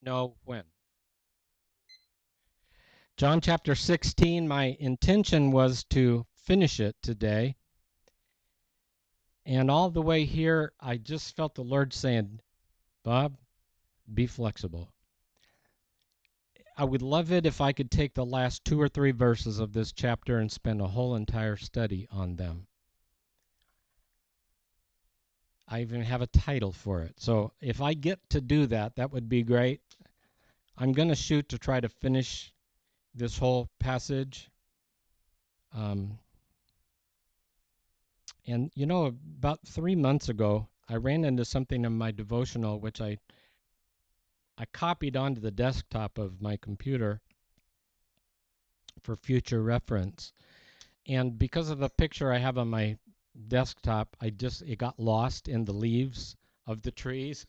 No, when? John chapter 16. My intention was to finish it today. And all the way here, I just felt the Lord saying, Bob, be flexible. I would love it if I could take the last 2 or 3 verses of this chapter and spend a whole entire study on them. I even have a title for it. So if I get to do that, that would be great. I'm going to shoot to try to finish this whole passage. Um, And about 3 months ago, I ran into something in my devotional which I copied onto the desktop of my computer for future reference. And because of the picture I have on my desktop, it got lost in the leaves of the trees.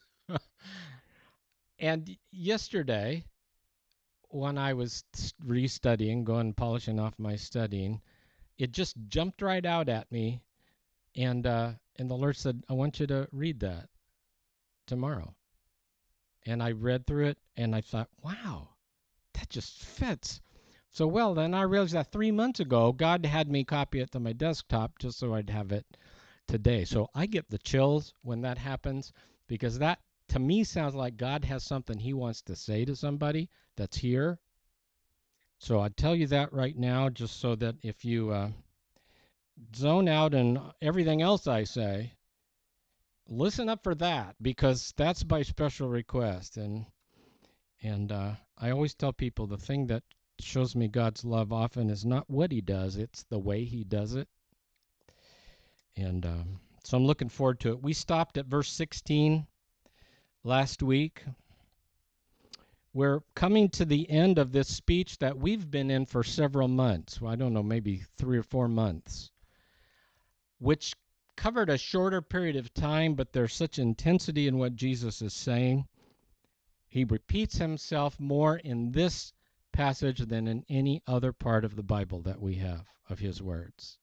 And yesterday, when I was restudying, going polishing off my studying, it just jumped right out at me, and the Lord said, "I want you to read that tomorrow." And I read through it and I thought, wow, that just fits so well. Then I realized that 3 months ago, God had me copy it to my desktop just so I'd have it today. So I get the chills when that happens because that to me sounds like God has something he wants to say to somebody that's here. So I tell you that right now, just so that if you zone out and everything else I say, listen up for that because that's by special request. And I always tell people the thing that shows me God's love often is not what he does, it's the way he does it. And so I'm looking forward to it. We stopped at verse 16 last week. We're coming to the end of this speech that we've been in for several months. Well, I don't know, maybe 3 or 4 months, which covered a shorter period of time, but there's such intensity in what Jesus is saying. He repeats himself more in this passage than in any other part of the Bible that we have of his words.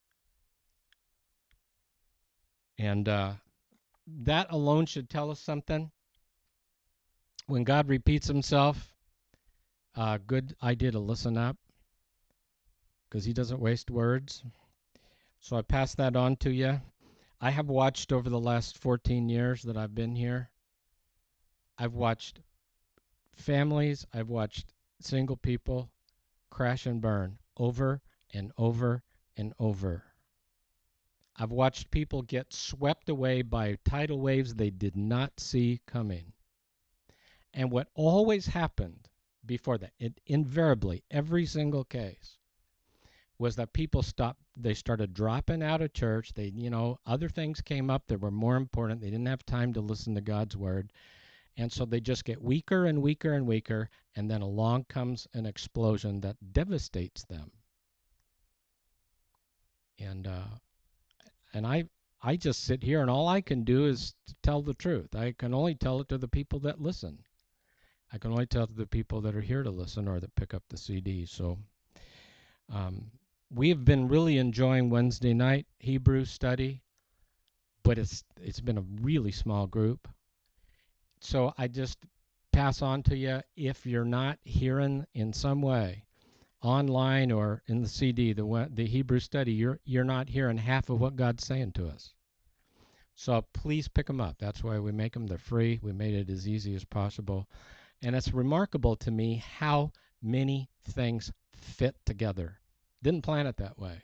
And that alone should tell us something. When God repeats himself, good idea to listen up because he doesn't waste words. So I pass that on to you. I have watched over the last 14 years that I've been here. I've watched families, I've watched single people crash and burn over and over and over. I've watched people get swept away by tidal waves they did not see coming. And what always happened before that, invariably, every single case, was that people they started dropping out of church. Other things came up that were more important. They didn't have time to listen to God's word. And so they just get weaker and weaker and weaker. And then along comes an explosion that devastates them. And I just sit here and all I can do is tell the truth. I can only tell it to the people that listen. I can only tell it to the people that are here to listen or that pick up the CD. So we have been really enjoying Wednesday night Hebrew study, but it's been a really small group. So I just pass on to you, if you're not hearing in some way online or in the CD the Hebrew study, you're not hearing half of what God's saying to us. So please pick them up. That's why we make them. They're free. We made it as easy as possible. And it's remarkable to me how many things fit together. Didn't plan it that way.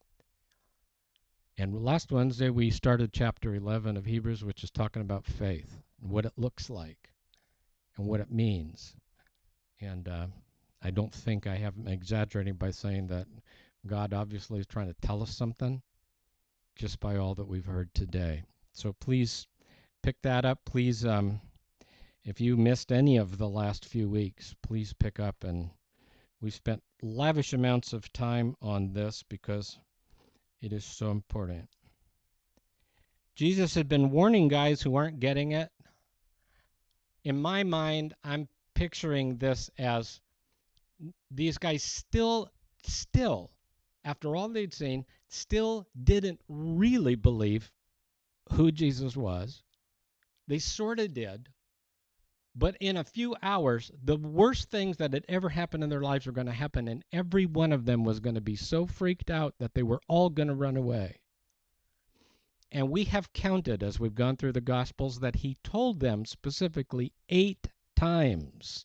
And last Wednesday, we started chapter 11 of Hebrews, which is talking about faith and what it looks like and what it means. And I don't think I'm exaggerating by saying that God obviously is trying to tell us something just by all that we've heard today. So please pick that up. Please, if you missed any of the last few weeks, please pick up. And we spent lavish amounts of time on this because it is so important. Jesus had been warning guys who aren't getting it. In my mind, I'm picturing this as these guys still, after all they'd seen, still didn't really believe who Jesus was. They sort of did, But in a few hours, the worst things that had ever happened in their lives were going to happen, and every one of them was going to be so freaked out that they were all going to run away. And we have counted as we've gone through the Gospels that he told them specifically 8 times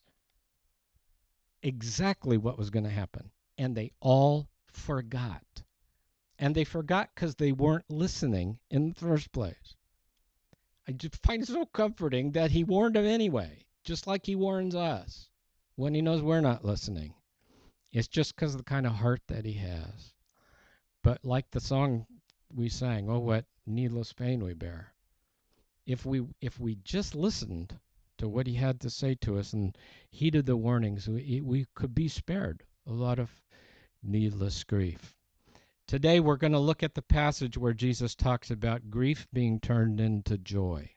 exactly what was going to happen. And they all forgot. And they forgot because they weren't listening in the first place. I just find it so comforting that he warned them anyway, just like he warns us when he knows we're not listening. It's just because of the kind of heart that he has. But like the song we sang, oh, what needless pain we bear. If we just listened to what he had to say to us and heeded the warnings, we could be spared a lot of needless grief. Today we're going to look at the passage where Jesus talks about grief being turned into joy.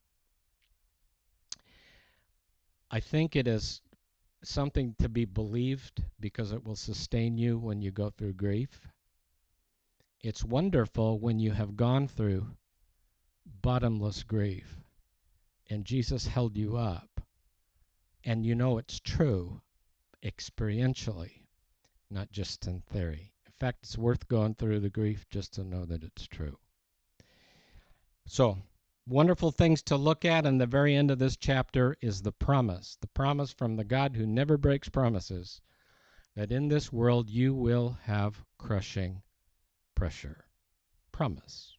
I think it is something to be believed because it will sustain you when you go through grief. It's wonderful when you have gone through bottomless grief and Jesus held you up and you know it's true experientially, not just in theory. In fact, it's worth going through the grief just to know that it's true. So, wonderful things to look at in the very end of this chapter is the promise from the God who never breaks promises, that in this world you will have crushing pressure. Promise.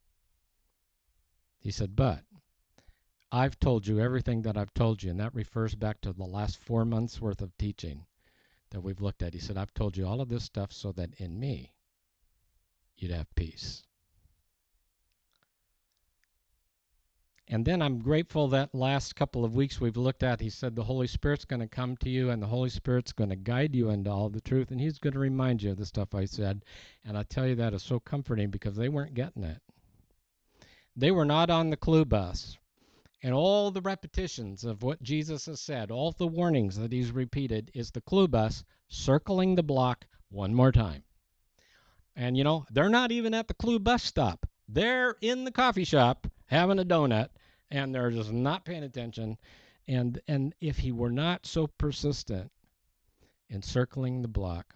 He said, but I've told you everything that I've told you, and that refers back to the last 4 months worth of teaching that we've looked at. He said, I've told you all of this stuff so that in me you'd have peace. And then I'm grateful that last couple of weeks we've looked at, he said the Holy Spirit's going to come to you and the Holy Spirit's going to guide you into all the truth, and he's going to remind you of the stuff I said. And I tell you, that is so comforting because they weren't getting it. They were not on the clue bus. And all the repetitions of what Jesus has said, all the warnings that he's repeated, is the clue bus circling the block one more time. And, you know, they're not even at the clue bus stop. They're in the coffee shop having a donut, and they're just not paying attention. And if he were not so persistent in circling the block,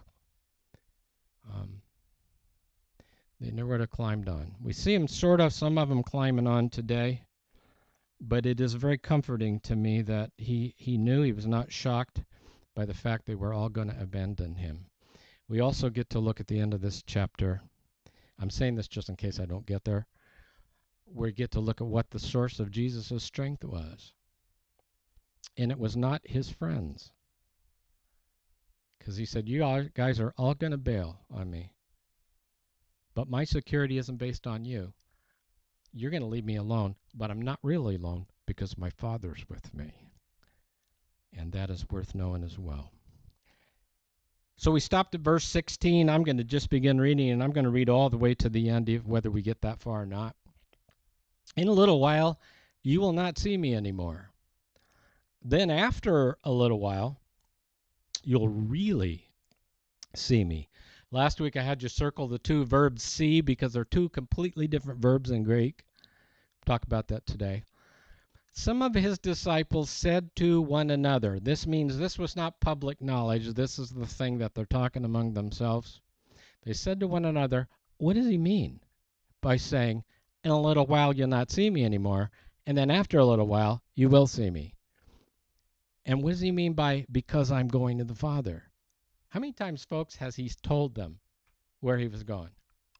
they never would have climbed on. We see him some of them climbing on today. But it is very comforting to me that he knew, he was not shocked by the fact they were all going to abandon him. We also get to look at the end of this chapter. I'm saying this just in case I don't get there. We get to look at what the source of Jesus' strength was. And it was not his friends. Because he said, you guys are all going to bail on me. But my security isn't based on you. You're going to leave me alone, but I'm not really alone because my Father's with me. And that is worth knowing as well. So we stopped at verse 16. I'm going to just begin reading, and I'm going to read all the way to the end, whether we get that far or not. In a little while, you will not see me anymore. Then after a little while, you'll really see me. Last week I had you circle the two verbs see because they're two completely different verbs in Greek. We'll talk about that today. Some of his disciples said to one another, this means this was not public knowledge. This is the thing that they're talking among themselves. They said to one another, what does he mean by saying, in a little while you'll not see me anymore, and then after a little while you will see me? And what does he mean by because I'm going to the Father? How many times, folks, has he told them where he was going?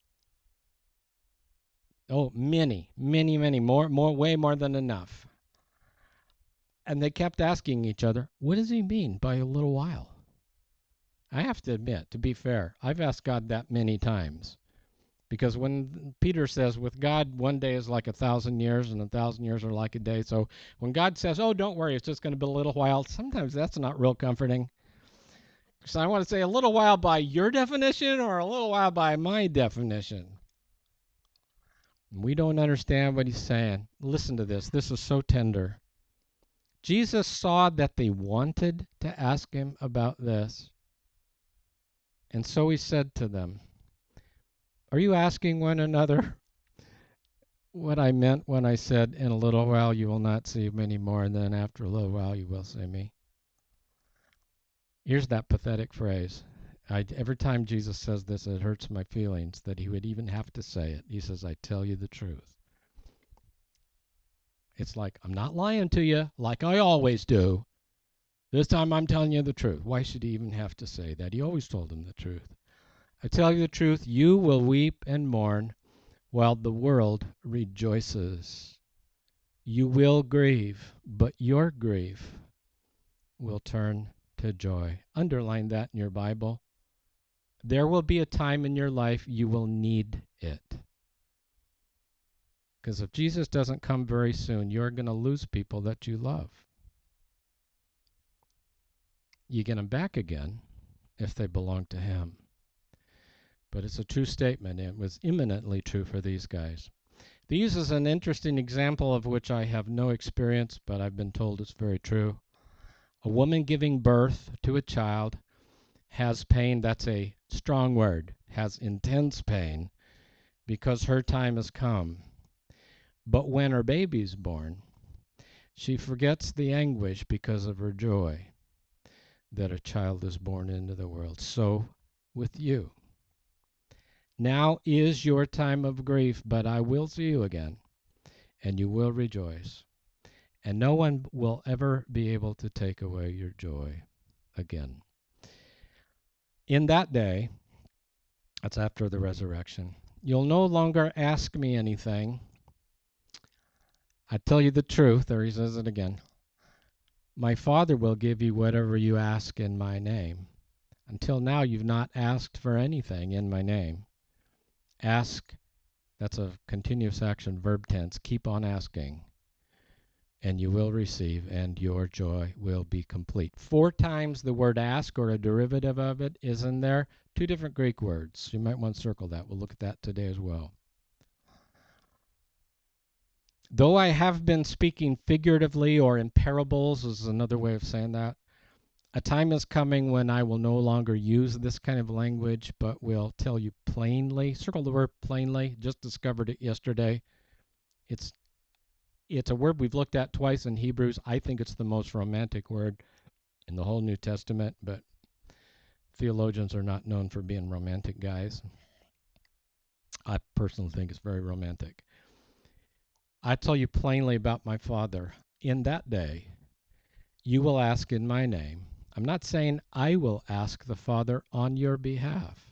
Oh, many, way more than enough. And they kept asking each other, what does he mean by a little while? I have to admit, to be fair, I've asked God that many times. Because when Peter says, with God, one day is like 1,000 years, and 1,000 years are like a day. So when God says, oh, don't worry, it's just going to be a little while, sometimes that's not real comforting. So I want to say a little while by your definition or a little while by my definition. We don't understand what he's saying. Listen to this. This is so tender. Jesus saw that they wanted to ask him about this. And so he said to them, are you asking one another what I meant when I said, in a little while you will not see me anymore, and then after a little while you will see me. Here's that pathetic phrase. Every time Jesus says this, it hurts my feelings that he would even have to say it. He says, I tell you the truth. It's like, I'm not lying to you like I always do. This time I'm telling you the truth. Why should he even have to say that? He always told them the truth. I tell you the truth, you will weep and mourn while the world rejoices. You will grieve, but your grief will turn to joy. Underline that in your Bible. There will be a time in your life you will need it. Because if Jesus doesn't come very soon, you're going to lose people that you love. You get them back again if they belong to him. But it's a true statement. It was imminently true for these guys. These is an interesting example of which I have no experience, but I've been told it's very true. A woman giving birth to a child has pain. That's a strong word. Has intense pain because her time has come. But when her baby's born, she forgets the anguish because of her joy that a child is born into the world. So with you. Now is your time of grief, but I will see you again, and you will rejoice. And no one will ever be able to take away your joy again. In that day, that's after the resurrection, you'll no longer ask me anything. I tell you the truth, there he says it again. My Father will give you whatever you ask in my name. Until now, you've not asked for anything in my name. Ask, that's a continuous action verb tense. Keep on asking, and you will receive, and your joy will be complete. 4 times the word ask, or a derivative of it, is in there. 2 different Greek words. You might want to circle that. We'll look at that today as well. Though I have been speaking figuratively or in parables, is another way of saying that. A time is coming when I will no longer use this kind of language, but will tell you plainly. Circle the word plainly. Just discovered it yesterday. It's a word we've looked at twice in Hebrews. I think it's the most romantic word in the whole New Testament, but theologians are not known for being romantic guys. I personally think it's very romantic. I tell you plainly about my Father. In that day, you will ask in my name. I'm not saying I will ask the Father on your behalf.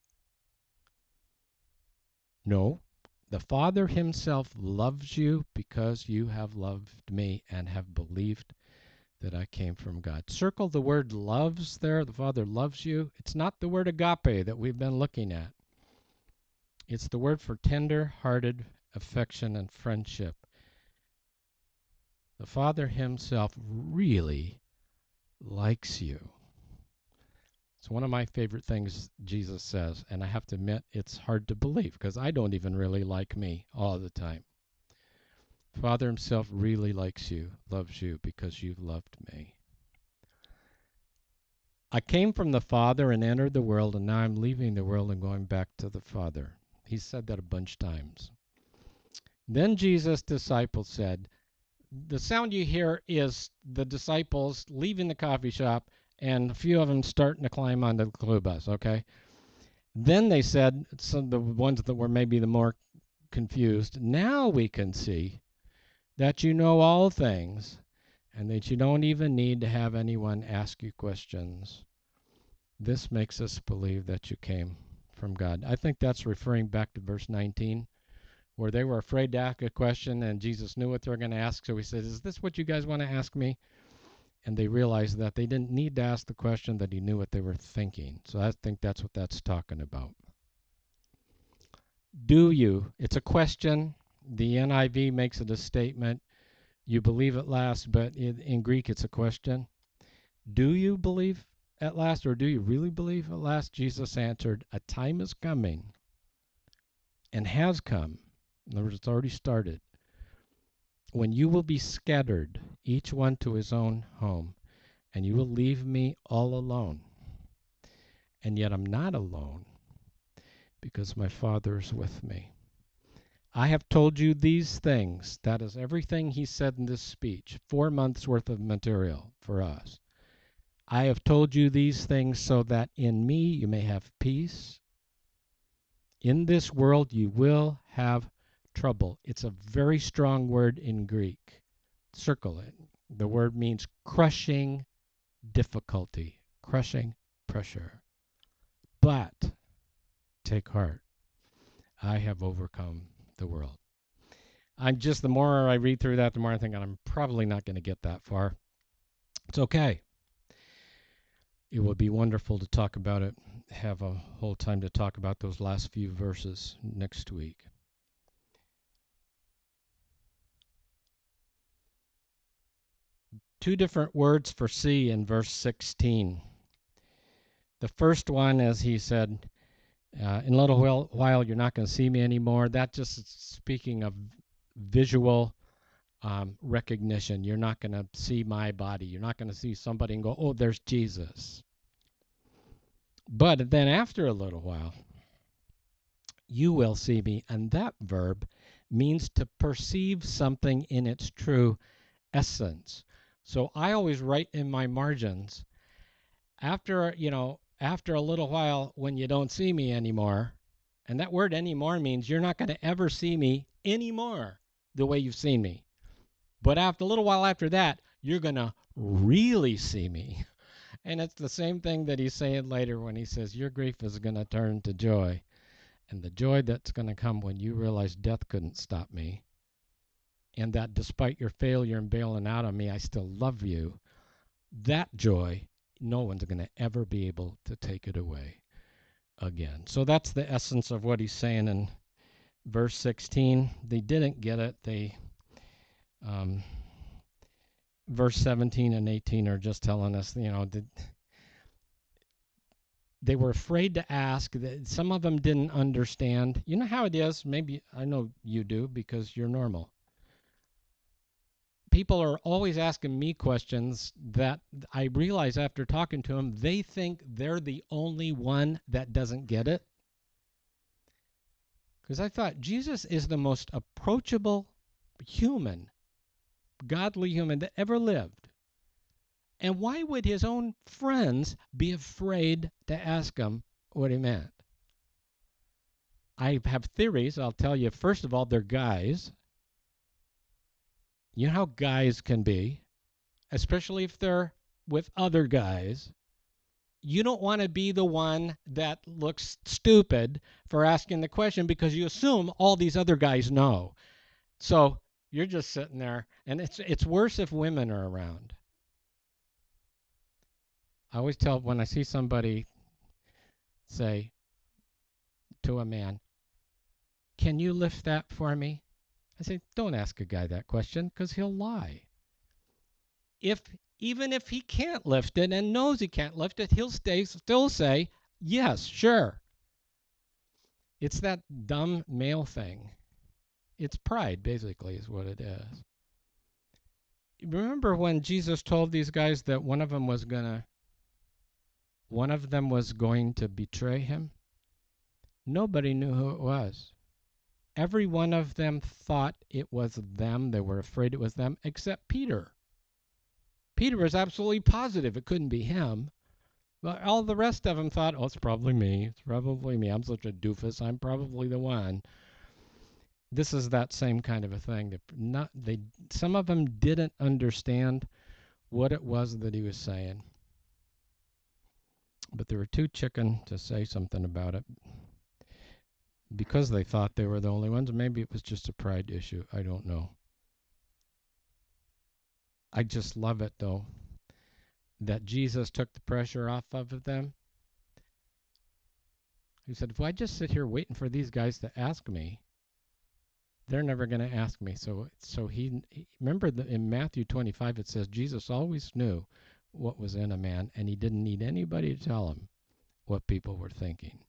No, the Father himself loves you because you have loved me and have believed that I came from God. Circle the word loves there. The Father loves you. It's not the word agape that we've been looking at. It's the word for tender-hearted affection and friendship. The Father himself really likes you. It's one of my favorite things Jesus says, and I have to admit it's hard to believe because I don't even really like me all the time. Father himself really likes you, loves you because you've loved me. I came from the Father and entered the world, and now I'm leaving the world and going back to the Father. He said that a bunch of times. Then Jesus' disciples said, the sound you hear is the disciples leaving the coffee shop and a few of them starting to climb onto the club bus, okay? Then they said, some of the ones that were maybe the more confused, now we can see that you know all things and that you don't even need to have anyone ask you questions. This makes us believe that you came from God. I think that's referring back to verse 19, where they were afraid to ask a question and Jesus knew what they were going to ask. So he said, is this what you guys want to ask me? And they realized that they didn't need to ask the question, that he knew what they were thinking. So I think that's what that's talking about. Do you? It's a question. The NIV makes it a statement. You believe at last, but in Greek it's a question. Do you believe at last, or do you really believe at last? Jesus answered, a time is coming and has come. In other words, it's already started, when you will be scattered, each one to his own home, and you will leave me all alone. And yet I'm not alone, because my Father is with me. I have told you these things. That is everything he said in this speech. 4 months worth of material for us. I have told you these things so that in me you may have peace. In this world you will have trouble. It's a very strong word in Greek. Circle it. The word means crushing difficulty, crushing pressure. But take heart. I have overcome the world. The more I read through that, the more I think I'm probably not going to get that far. It's okay. It would be wonderful to talk about it, have a whole time to talk about those last few verses next week. Two different words for see in verse 16. The first one, as he said, in a little while you're not going to see me anymore. That just is speaking of visual recognition. You're not going to see my body. You're not going to see somebody and go, oh, there's Jesus. But then after a little while, you will see me. And that verb means to perceive something in its true essence. So I always write in my margins, after a little while when you don't see me anymore, and that word anymore means you're not going to ever see me anymore the way you've seen me. But after a little while after that, you're going to really see me. And it's the same thing that he's saying later when he says your grief is going to turn to joy. And the joy that's going to come when you realize death couldn't stop me. And that despite your failure in bailing out on me, I still love you. That joy, no one's going to ever be able to take it away again. So that's the essence of what he's saying in verse 16. They didn't get it. Verse 17 and 18 are just telling us, they were afraid to ask. Some of them didn't understand. You know how it is? Maybe I know you do because you're normal. People are always asking me questions that I realize after talking to them, they think they're the only one that doesn't get it. Because I thought Jesus is the most approachable human, godly human that ever lived. And why would his own friends be afraid to ask him what he meant? I have theories. I'll tell you, first of all, they're guys. You know how guys can be, especially if they're with other guys. You don't want to be the one that looks stupid for asking the question because you assume all these other guys know. So you're just sitting there, and it's worse if women are around. I always tell when I see somebody say to a man, "Can you lift that for me?" I say, don't ask a guy that question because he'll lie. Even if he can't lift it and knows he can't lift it, he'll still say, yes, sure. It's that dumb male thing. It's pride, basically, is what it is. Remember when Jesus told these guys that one of them was going to betray him? Nobody knew who it was. Every one of them thought it was them. They were afraid it was them, except Peter. Peter was absolutely positive it couldn't be him. But all the rest of them thought, oh, it's probably me. It's probably me. I'm such a doofus. I'm probably the one. This is that same kind of a thing. Some of them didn't understand what it was that he was saying. But they were too chicken to say something about it because they thought they were the only ones. Maybe it was just a pride issue. I don't know. I just love it, though, that Jesus took the pressure off of them. He said, if I just sit here waiting for these guys to ask me, they're never going to ask me. So he remember in Matthew 25, it says Jesus always knew what was in a man, and he didn't need anybody to tell him what people were thinking.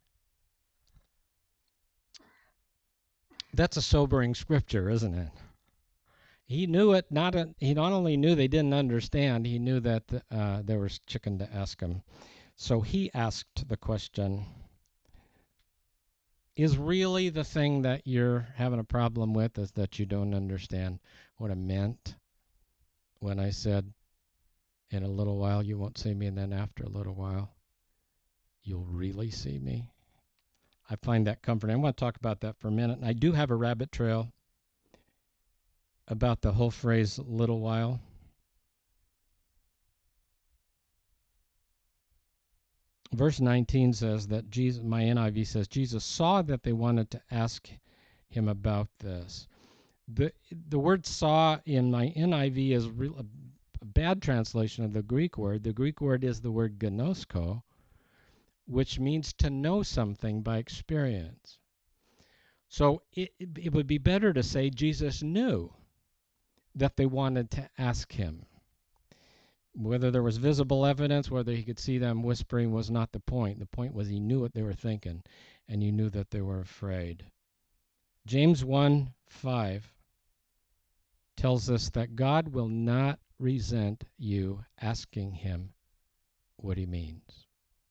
That's a sobering scripture, isn't it? He knew it. He not only knew they didn't understand, he knew that there was chicken to ask him. So he asked the question, is really the thing that you're having a problem with, is that you don't understand what I meant when I said, in a little while you won't see me, and then after a little while you'll really see me? I find that comforting. I want to talk about that for a minute. And I do have a rabbit trail about the whole phrase little while. Verse 19 says that Jesus, my NIV says, Jesus saw that they wanted to ask him about this. The word saw in my NIV is a bad translation of the Greek word. The Greek word is the word gnosko, which means to know something by experience. So it would be better to say Jesus knew that they wanted to ask him. Whether there was visible evidence, whether he could see them whispering, was not the point. The point was he knew what they were thinking, and he knew that they were afraid. James 1:5 tells us that God will not resent you asking him what he means.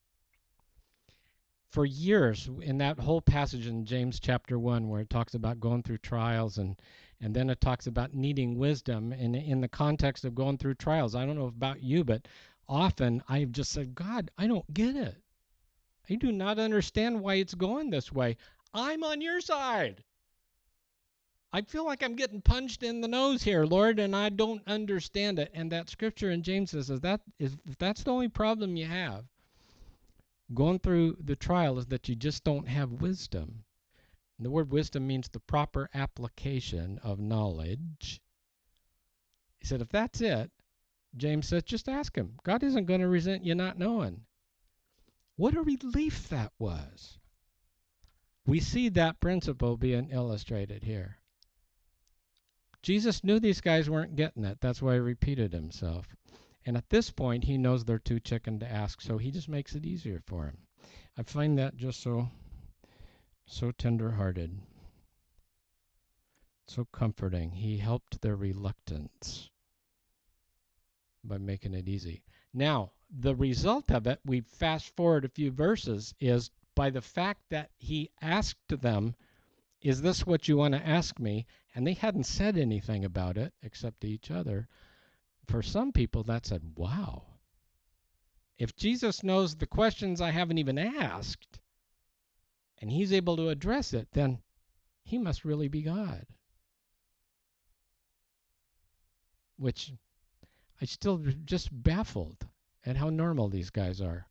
For years, in that whole passage in James chapter 1, where it talks about going through trials, and then it talks about needing wisdom, and in the context of going through trials, I don't know about you, but often I've just said, God, I don't get it. I do not understand why it's going this way. I'm on your side. I feel like I'm getting punched in the nose here, Lord, and I don't understand it. And that scripture in James says, if that's the only problem you have going through the trial, is that you just don't have wisdom. And the word wisdom means the proper application of knowledge. He said, if that's it, James says, just ask him. God isn't going to resent you not knowing. What a relief that was. We see that principle being illustrated here. Jesus knew these guys weren't getting it. That's why he repeated himself. And at this point, he knows they're too chicken to ask, so he just makes it easier for him. I find that just so tender-hearted, so comforting. He helped their reluctance by making it easy. Now, the result of it, we fast forward a few verses, is by the fact that he asked them, is this what you want to ask me? And they hadn't said anything about it except to each other. For some people, that said, wow. If Jesus knows the questions I haven't even asked, and he's able to address it, then he must really be God. Which I still just baffled at how normal these guys are.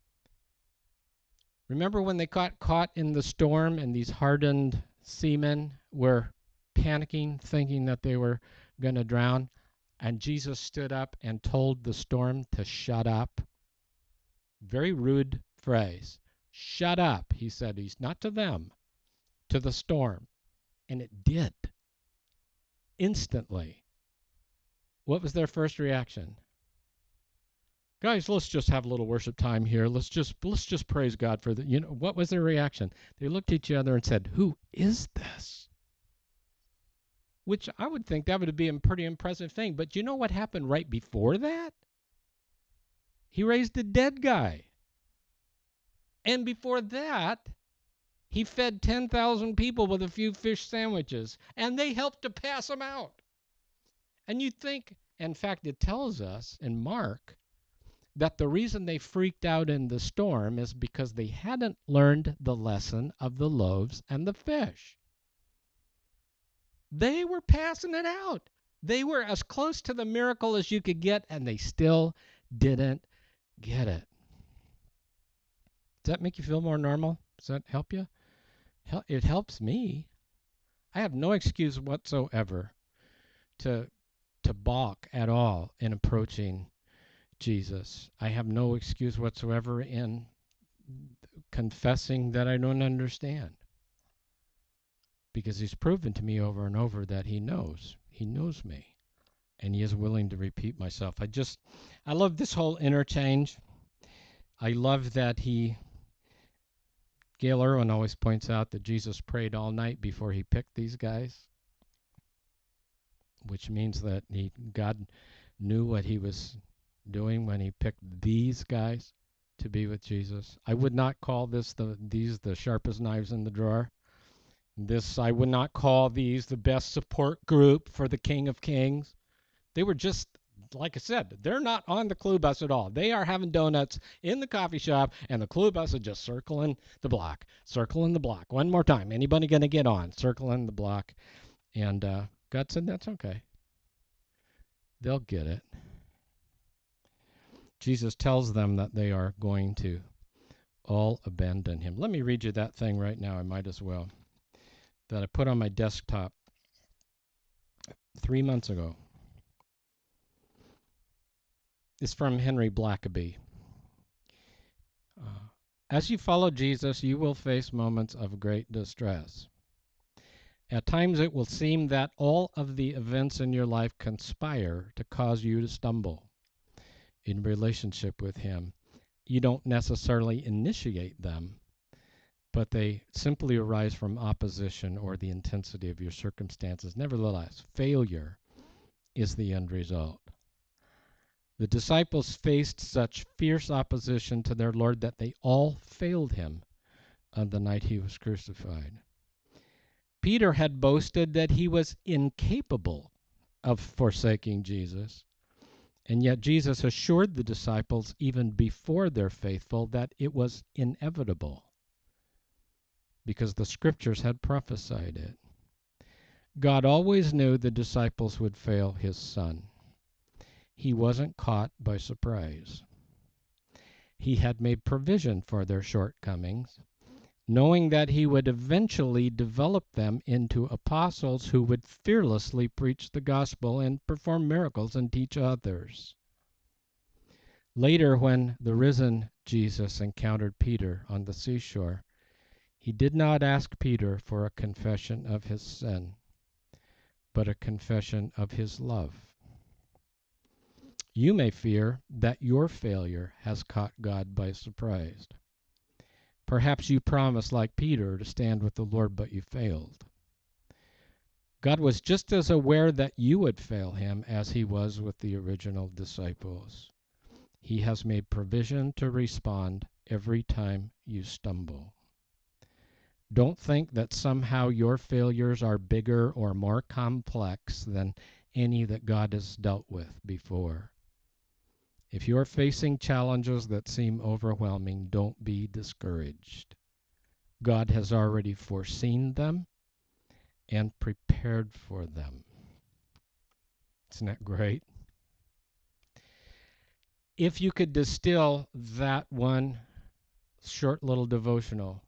Remember when they got caught in the storm and these hardened seamen were panicking, thinking that they were going to drown, and Jesus stood up and told the storm to shut up? Very rude phrase. Shut up, he said. He's not to them, to the storm. And it did. Instantly. What was their first reaction? Guys, let's just have a little worship time here. Let's just praise God for the, what was their reaction? They looked at each other and said, who is this? Which I would think that would be a pretty impressive thing. But you know what happened right before that? He raised a dead guy. And before that, he fed 10,000 people with a few fish sandwiches, and they helped to pass them out. And you'd think, in fact, it tells us in Mark that the reason they freaked out in the storm is because they hadn't learned the lesson of the loaves and the fish. They were passing it out. They were as close to the miracle as you could get, and they still didn't get it. Does that make you feel more normal? Does that help you? It helps me. I have no excuse whatsoever to balk at all in approaching Jesus. I have no excuse whatsoever in confessing that I don't understand, because he's proven to me over and over that he knows me, and he is willing to repeat myself. I love this whole interchange. I love that Gail Irwin always points out that Jesus prayed all night before he picked these guys, which means that God knew what he was doing when he picked these guys. to be with Jesus. I would not call these the sharpest knives in the drawer. I would not call these the best support group for the King of Kings. They were just, like I said, they're not on the clue bus at all. They are having donuts in the coffee shop, and the clue bus is just circling the block, circling the block. One more time. Anybody going to get on? Circling the block. And God said, that's okay. They'll get it. Jesus tells them that they are going to all abandon him. Let me read you that thing right now. I might as well. That I put on my desktop 3 months ago. It's from Henry Blackaby. As you follow Jesus, you will face moments of great distress. At times it will seem that all of the events in your life conspire to cause you to stumble in relationship with him. You don't necessarily initiate them, but they simply arise from opposition or the intensity of your circumstances. Nevertheless, failure is the end result. The disciples faced such fierce opposition to their Lord that they all failed him on the night he was crucified. Peter had boasted that he was incapable of forsaking Jesus, and yet Jesus assured the disciples even before they're faithful that it was inevitable because the scriptures had prophesied it. God always knew the disciples would fail his son. He wasn't caught by surprise. He had made provision for their shortcomings, knowing that he would eventually develop them into apostles who would fearlessly preach the gospel and perform miracles and teach others. Later, when the risen Jesus encountered Peter on the seashore, he did not ask Peter for a confession of his sin, but a confession of his love. You may fear that your failure has caught God by surprise. Perhaps you promised, like Peter, to stand with the Lord, but you failed. God was just as aware that you would fail him as he was with the original disciples. He has made provision to respond every time you stumble. Don't think that somehow your failures are bigger or more complex than any that God has dealt with before. If you're facing challenges that seem overwhelming, don't be discouraged. God has already foreseen them and prepared for them. Isn't that great? If you could distill that one short little devotional,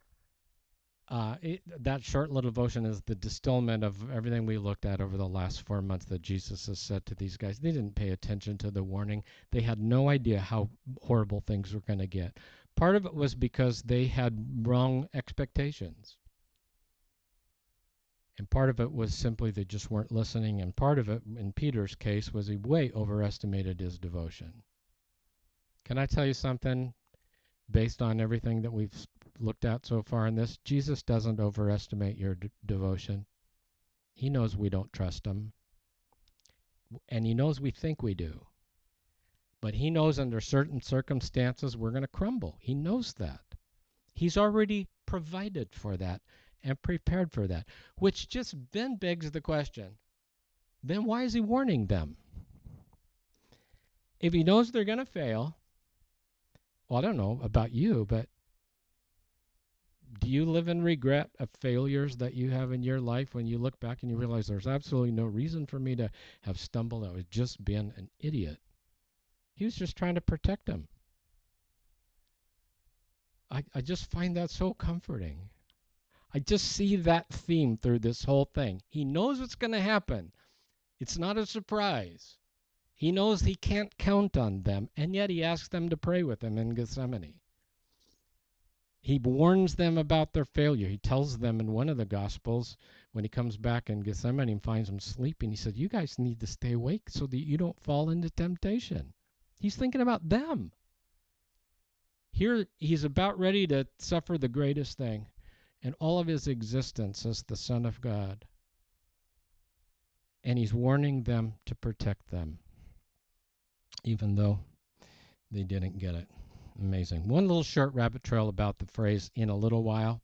that short little devotion is the distillment of everything we looked at over the last 4 months that Jesus has said to these guys. They didn't pay attention to the warning. They had no idea how horrible things were going to get. Part of it was because they had wrong expectations. And part of it was simply they just weren't listening. And part of it, in Peter's case, was he way overestimated his devotion. Can I tell you something? Based on everything that we've looked at so far in this, Jesus doesn't overestimate your devotion. He knows we don't trust him. And he knows we think we do. But he knows under certain circumstances we're going to crumble. He knows that. He's already provided for that and prepared for that, which just then begs the question, then why is he warning them? If he knows they're going to fail, well, I don't know about you, but do you live in regret of failures that you have in your life when you look back and you realize there's absolutely no reason for me to have stumbled? I was just being an idiot. He was just trying to protect them. I just find that so comforting. I just see that theme through this whole thing. He knows what's going to happen. It's not a surprise. He knows he can't count on them, and yet he asks them to pray with him in Gethsemane. He warns them about their failure. He tells them in one of the Gospels, when he comes back in Gethsemane and finds them sleeping, he said, you guys need to stay awake so that you don't fall into temptation. He's thinking about them. Here, he's about ready to suffer the greatest thing in all of his existence as the Son of God. And he's warning them to protect them, even though they didn't get it. Amazing. One little short rabbit trail about the phrase "in a little while."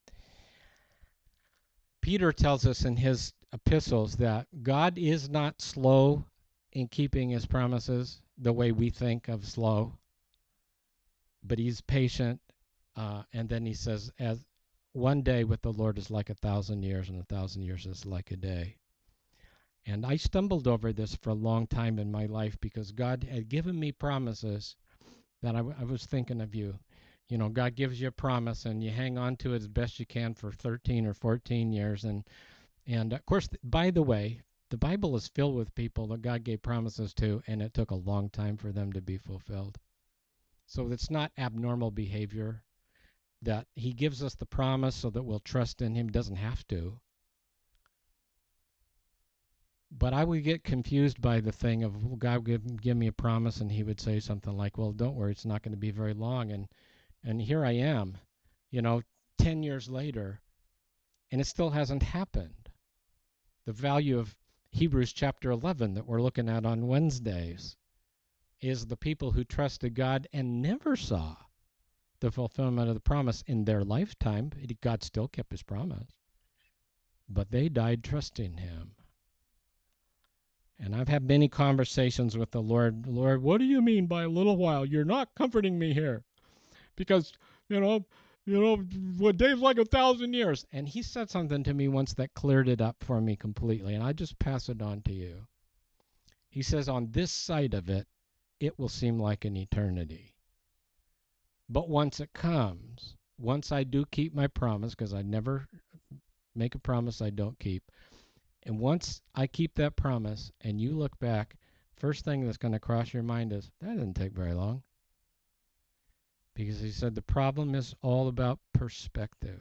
Peter tells us in his epistles that God is not slow in keeping his promises the way we think of slow, but he's patient. And then he says, "As one day with the Lord is like 1,000 years, and 1,000 years is like a day." And I stumbled over this for a long time in my life because God had given me promises that I was thinking of you. You know, God gives you a promise and you hang on to it as best you can for 13 or 14 years. And of course, by the way, the Bible is filled with people that God gave promises to, and it took a long time for them to be fulfilled. So it's not abnormal behavior that he gives us the promise so that we'll trust in him. He doesn't have to. But I would get confused by the thing of, well, God would give me a promise, and he would say something like, well, don't worry, it's not going to be very long. And here I am, 10 years later, and it still hasn't happened. The value of Hebrews chapter 11 that we're looking at on Wednesdays is the people who trusted God and never saw the fulfillment of the promise in their lifetime. God still kept his promise, but they died trusting him. And I've had many conversations with the Lord. Lord, what do you mean by a little while? You're not comforting me here. Because, what days like 1,000 years. And he said something to me once that cleared it up for me completely. And I just pass it on to you. He says, on this side of it, it will seem like an eternity. But once it comes, once I do keep my promise, because I never make a promise I don't keep, and once I keep that promise and you look back, first thing that's going to cross your mind is, that didn't take very long. Because he said the problem is all about perspective.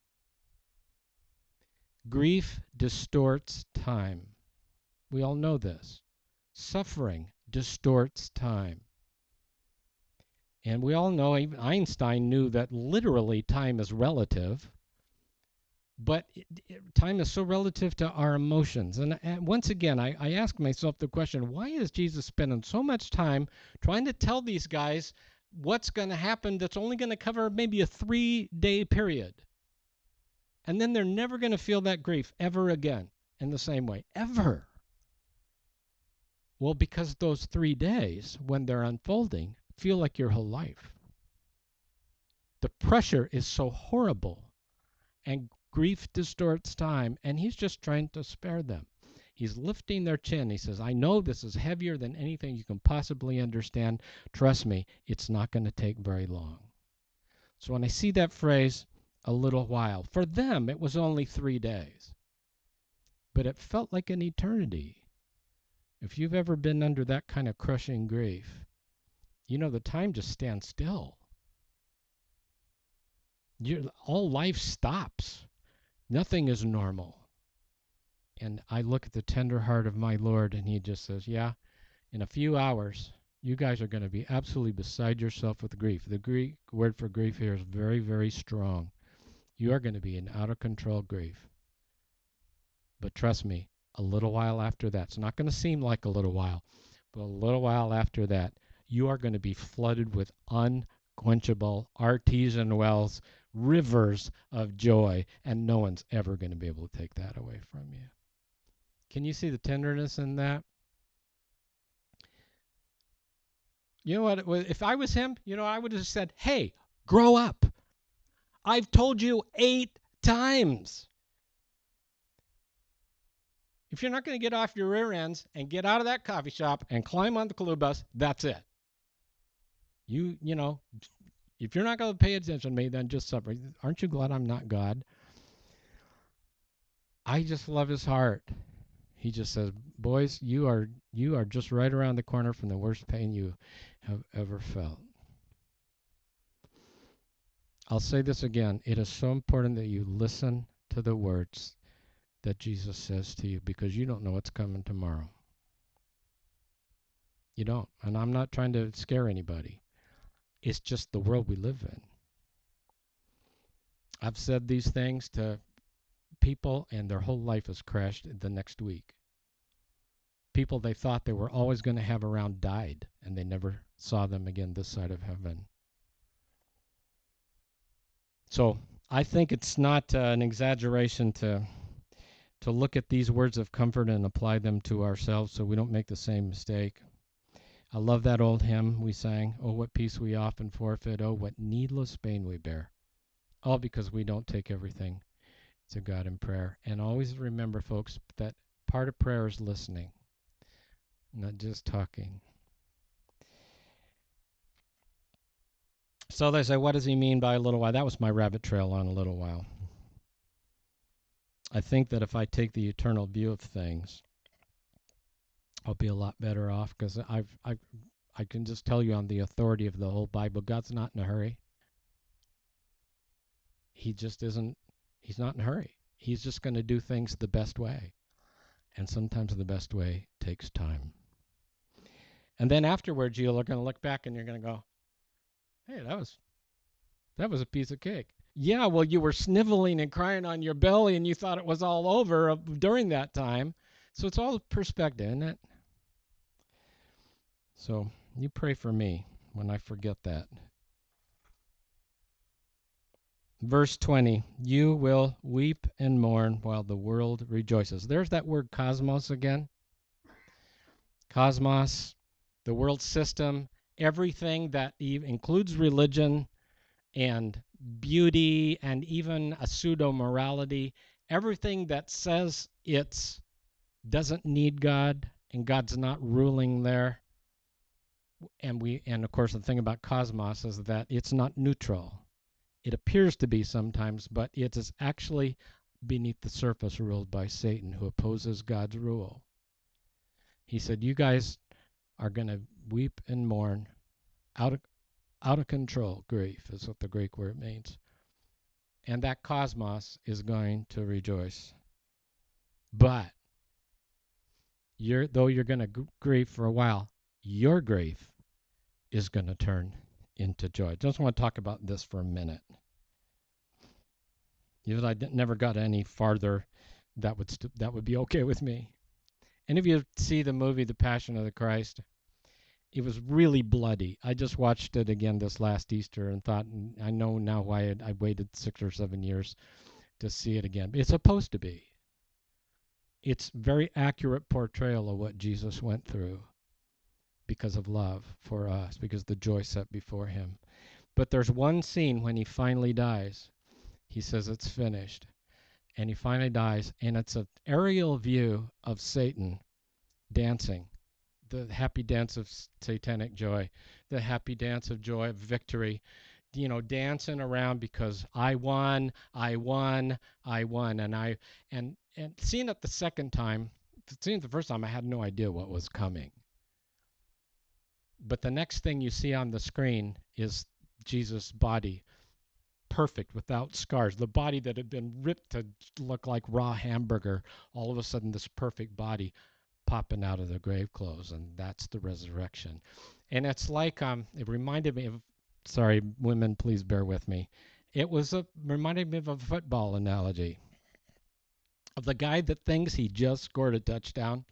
Grief distorts time. We all know this. Suffering distorts time. And we all know, even Einstein knew that literally time is relative. But time is so relative to our emotions. And once again, I ask myself the question, why is Jesus spending so much time trying to tell these guys what's going to happen that's only going to cover maybe a 3-day period? And then they're never going to feel that grief ever again in the same way, ever. Well, because those 3 days, when they're unfolding, feel like your whole life. The pressure is so horrible, and grief distorts time, and he's just trying to spare them. He's lifting their chin. He says, I know this is heavier than anything you can possibly understand. Trust me, it's not going to take very long. So when I see that phrase, a little while, for them it was only 3 days. But it felt like an eternity. If you've ever been under that kind of crushing grief, the time just stands still. All life stops. Nothing is normal. And I look at the tender heart of my Lord, and he just says, yeah, in a few hours, you guys are going to be absolutely beside yourself with grief. The Greek word for grief here is very, very strong. You are going to be in out-of-control grief. But trust me, a little while after that, it's not going to seem like a little while, but a little while after that, you are going to be flooded with unquenchable artesian wells, rivers of joy, and no one's ever going to be able to take that away from you. Can you see the tenderness in that? You know what? If I was him, I would have said, hey, grow up. I've told you 8 times. If you're not going to get off your rear ends and get out of that coffee shop and climb on the Clue bus, that's it. If you're not going to pay attention to me, then just suffer. Aren't you glad I'm not God? I just love his heart. He just says, boys, you are just right around the corner from the worst pain you have ever felt. I'll say this again. It is so important that you listen to the words that Jesus says to you, because you don't know what's coming tomorrow. You don't. And I'm not trying to scare anybody. It's just the world we live in. I've said these things to people, and their whole life has crashed the next week. People they thought they were always going to have around died, and they never saw them again this side of heaven. So I think it's not an exaggeration to look at these words of comfort and apply them to ourselves so we don't make the same mistake. I love that old hymn we sang, "Oh, what peace we often forfeit, oh, what needless pain we bear." All because we don't take everything to God in prayer. And always remember, folks, that part of prayer is listening, not just talking. So they say, what does he mean by a little while? That was my rabbit trail on a little while. I think that if I take the eternal view of things, I'll be a lot better off because I can just tell you on the authority of the whole Bible, God's not in a hurry. He just isn't. He's not in a hurry. He's just going to do things the best way. And sometimes the best way takes time. And then afterwards, you're going to look back and you're going to go, hey, that was a piece of cake. Yeah, well, you were sniveling and crying on your belly and you thought it was all over during that time. So it's all perspective, isn't it? So you pray for me when I forget that. Verse 20, you will weep and mourn while the world rejoices. There's that word cosmos again. Cosmos, the world system, everything that includes religion and beauty and even a pseudo-morality, everything that says it doesn't need God and God's not ruling there. And of course the thing about cosmos is that it's not neutral. It appears to be sometimes, but it is actually beneath the surface ruled by Satan, who opposes God's rule. He said, you guys are going to weep and mourn out of control. Grief is what the Greek word means. And that cosmos is going to rejoice. But though you're going to grieve for a while, your grief is going to turn into joy. Just want to talk about this for a minute. If I never got any farther, that would be okay with me. Any of you see the movie The Passion of the Christ? It was really bloody. I just watched it again this last Easter and thought, I know now why I waited 6 or 7 years to see it again. It's supposed to be. It's very accurate portrayal of what Jesus went through because of love for us, because the joy set before him. But there's one scene when he finally dies. He says it's finished. And he finally dies, and it's an aerial view of Satan dancing, the happy dance of satanic joy, the happy dance of joy of victory, dancing around because I won. And seeing it the second time, seeing it the first time, I had no idea what was coming. But the next thing you see on the screen is Jesus' body, perfect, without scars. The body that had been ripped to look like raw hamburger, all of a sudden this perfect body popping out of the grave clothes, and that's the resurrection. And it's like, it reminded me of, sorry, women, please bear with me. It reminded me of a football analogy of the guy that thinks he just scored a touchdown.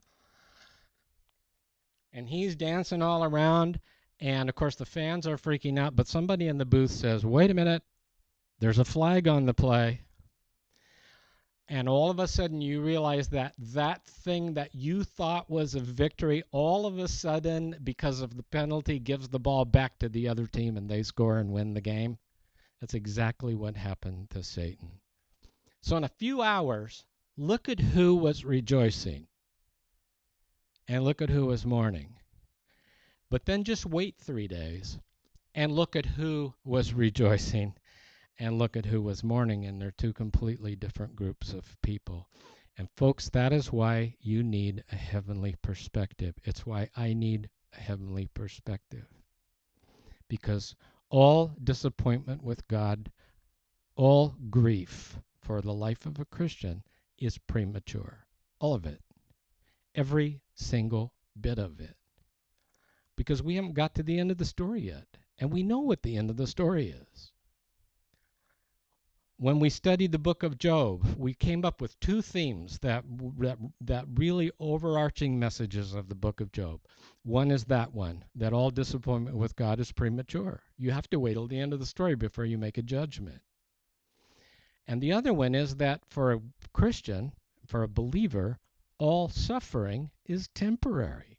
And he's dancing all around, and of course the fans are freaking out, but somebody in the booth says, wait a minute, there's a flag on the play. And all of a sudden you realize that thing that you thought was a victory, all of a sudden, because of the penalty, gives the ball back to the other team and they score and win the game. That's exactly what happened to Satan. So in a few hours, look at who was rejoicing and look at who was mourning. But then just wait 3 days and look at who was rejoicing and look at who was mourning, and they're two completely different groups of people. And folks, that is why you need a heavenly perspective. It's why I need a heavenly perspective. Because all disappointment with God, all grief for the life of a Christian is premature. All of it. Every single bit of it. Because we haven't got to the end of the story yet. And we know what the end of the story is. When we studied the book of Job, we came up with two themes that really overarching messages of the book of Job. One is that all disappointment with God is premature. You have to wait till the end of the story before you make a judgment. And the other one is that for a Christian, for a believer, all suffering is temporary.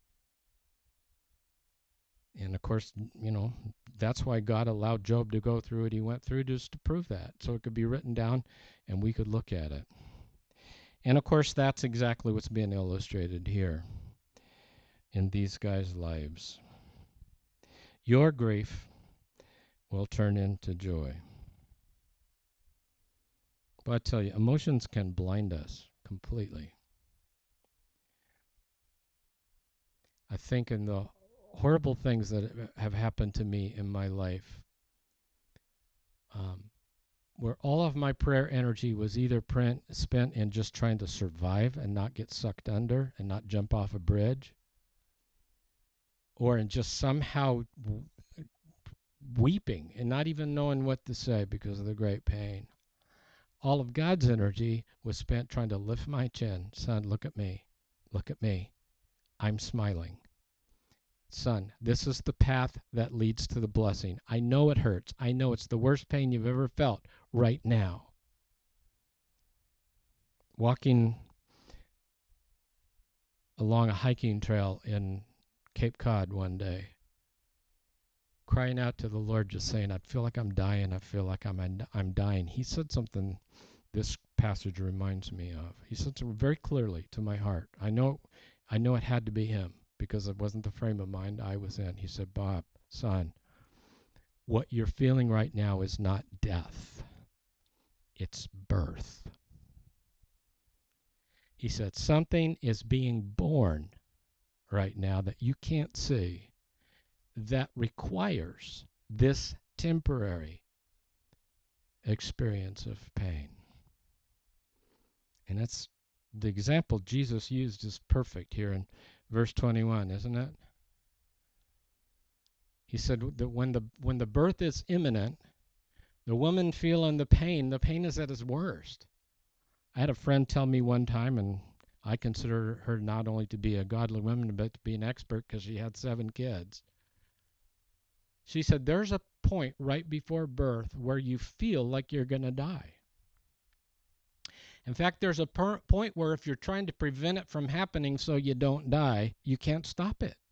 And of course, that's why God allowed Job to go through what he went through, just to prove that, so it could be written down and we could look at it. And of course, that's exactly what's being illustrated here in these guys' lives. Your grief will turn into joy. But I tell you, emotions can blind us completely. I think in the horrible things that have happened to me in my life, where all of my prayer energy was either spent in just trying to survive and not get sucked under and not jump off a bridge, or in just somehow weeping and not even knowing what to say because of the great pain. All of God's energy was spent trying to lift my chin. Son, look at me. Look at me. I'm smiling. Son, this is the path that leads to the blessing. I know it hurts. I know it's the worst pain you've ever felt right now. Walking along a hiking trail in Cape Cod one day, crying out to the Lord, just saying, I feel like I'm dying. I feel like I'm dying. He said something this passage reminds me of. He said something very clearly to my heart. I know it had to be him because it wasn't the frame of mind I was in. He said, Bob, son, what you're feeling right now is not death. It's birth. He said, something is being born right now that you can't see that requires this temporary experience of pain. And that's the example Jesus used is perfect here in verse 21, isn't it? He said that when the birth is imminent, the woman feeling the pain is at its worst. I had a friend tell me one time, and I consider her not only to be a godly woman, but to be an expert because she had 7 kids. She said, there's a point right before birth where you feel like you're going to die. In fact, there's a point where if you're trying to prevent it from happening so you don't die, you can't stop it.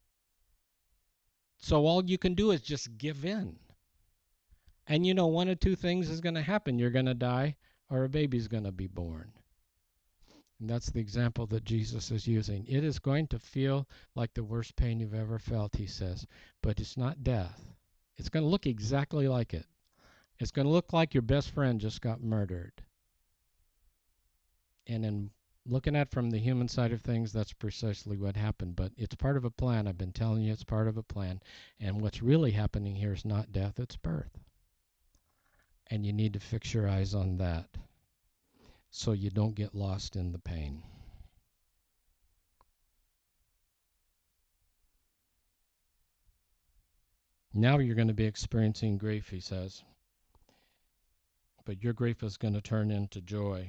So all you can do is just give in. And one of 2 things is going to happen. You're going to die or a baby's going to be born. And that's the example that Jesus is using. It is going to feel like the worst pain you've ever felt, he says, but it's not death. It's going to look exactly like it. It's going to look like your best friend just got murdered. And in looking at from the human side of things, that's precisely what happened. But it's part of a plan. I've been telling you it's part of a plan. And what's really happening here is not death, it's birth. And you need to fix your eyes on that so you don't get lost in the pain. Now you're going to be experiencing grief, he says. But your grief is going to turn into joy.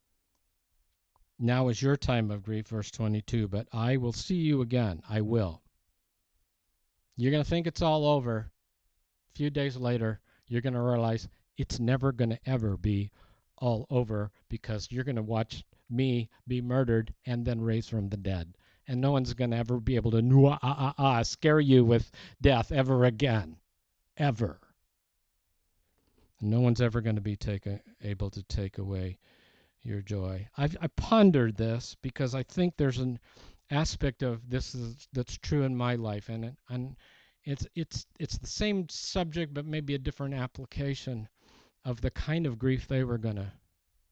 Now is your time of grief, verse 22. But I will see you again. I will. You're going to think it's all over. A few days later, you're going to realize it's never going to ever be all over because you're going to watch me be murdered and then raised from the dead. And no one's going to ever be able to scare you with death ever again. Ever. No one's ever going to be able to take away your joy. I pondered this because I think there's an aspect of this that's true in my life, and it's the same subject but maybe a different application of the kind of grief they were going to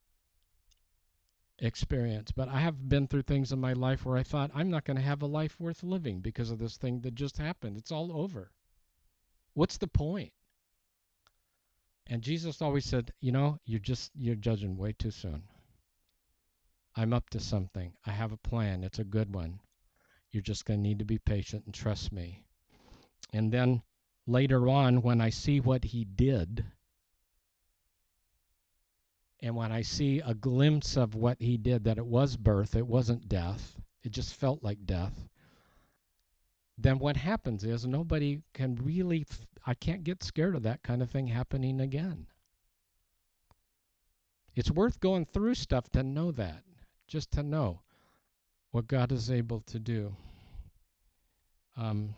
experience. But I have been through things in my life where I thought I'm not going to have a life worth living because of this thing that just happened. It's all over. What's the point? And Jesus always said, you're judging way too soon. I'm up to something. I have a plan. It's a good one. You're just going to need to be patient and trust me. And then later on, when I see what he did, and when I see a glimpse of what he did, that it was birth, it wasn't death, it just felt like death, then what happens is nobody can really, I can't get scared of that kind of thing happening again. It's worth going through stuff to know that, just to know what God is able to do. And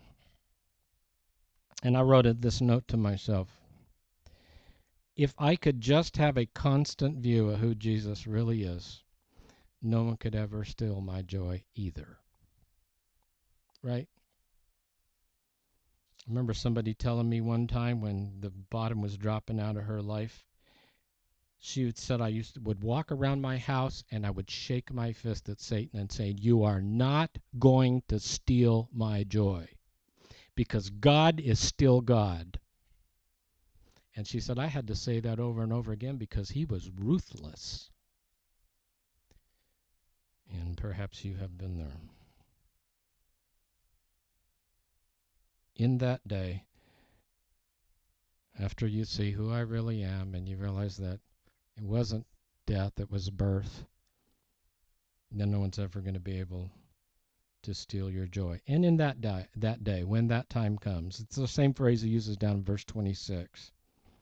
I wrote this note to myself. If I could just have a constant view of who Jesus really is, no one could ever steal my joy either. Right? I remember somebody telling me one time when the bottom was dropping out of her life, she said I would walk around my house and I would shake my fist at Satan and say, "You are not going to steal my joy, because God is still God." And she said I had to say that over and over again because he was ruthless. And perhaps you have been there. In that day, after you see who I really am and you realize that it wasn't death, it was birth, then no one's ever going to be able to steal your joy. And in that day, when that time comes, it's the same phrase he uses down in verse 26.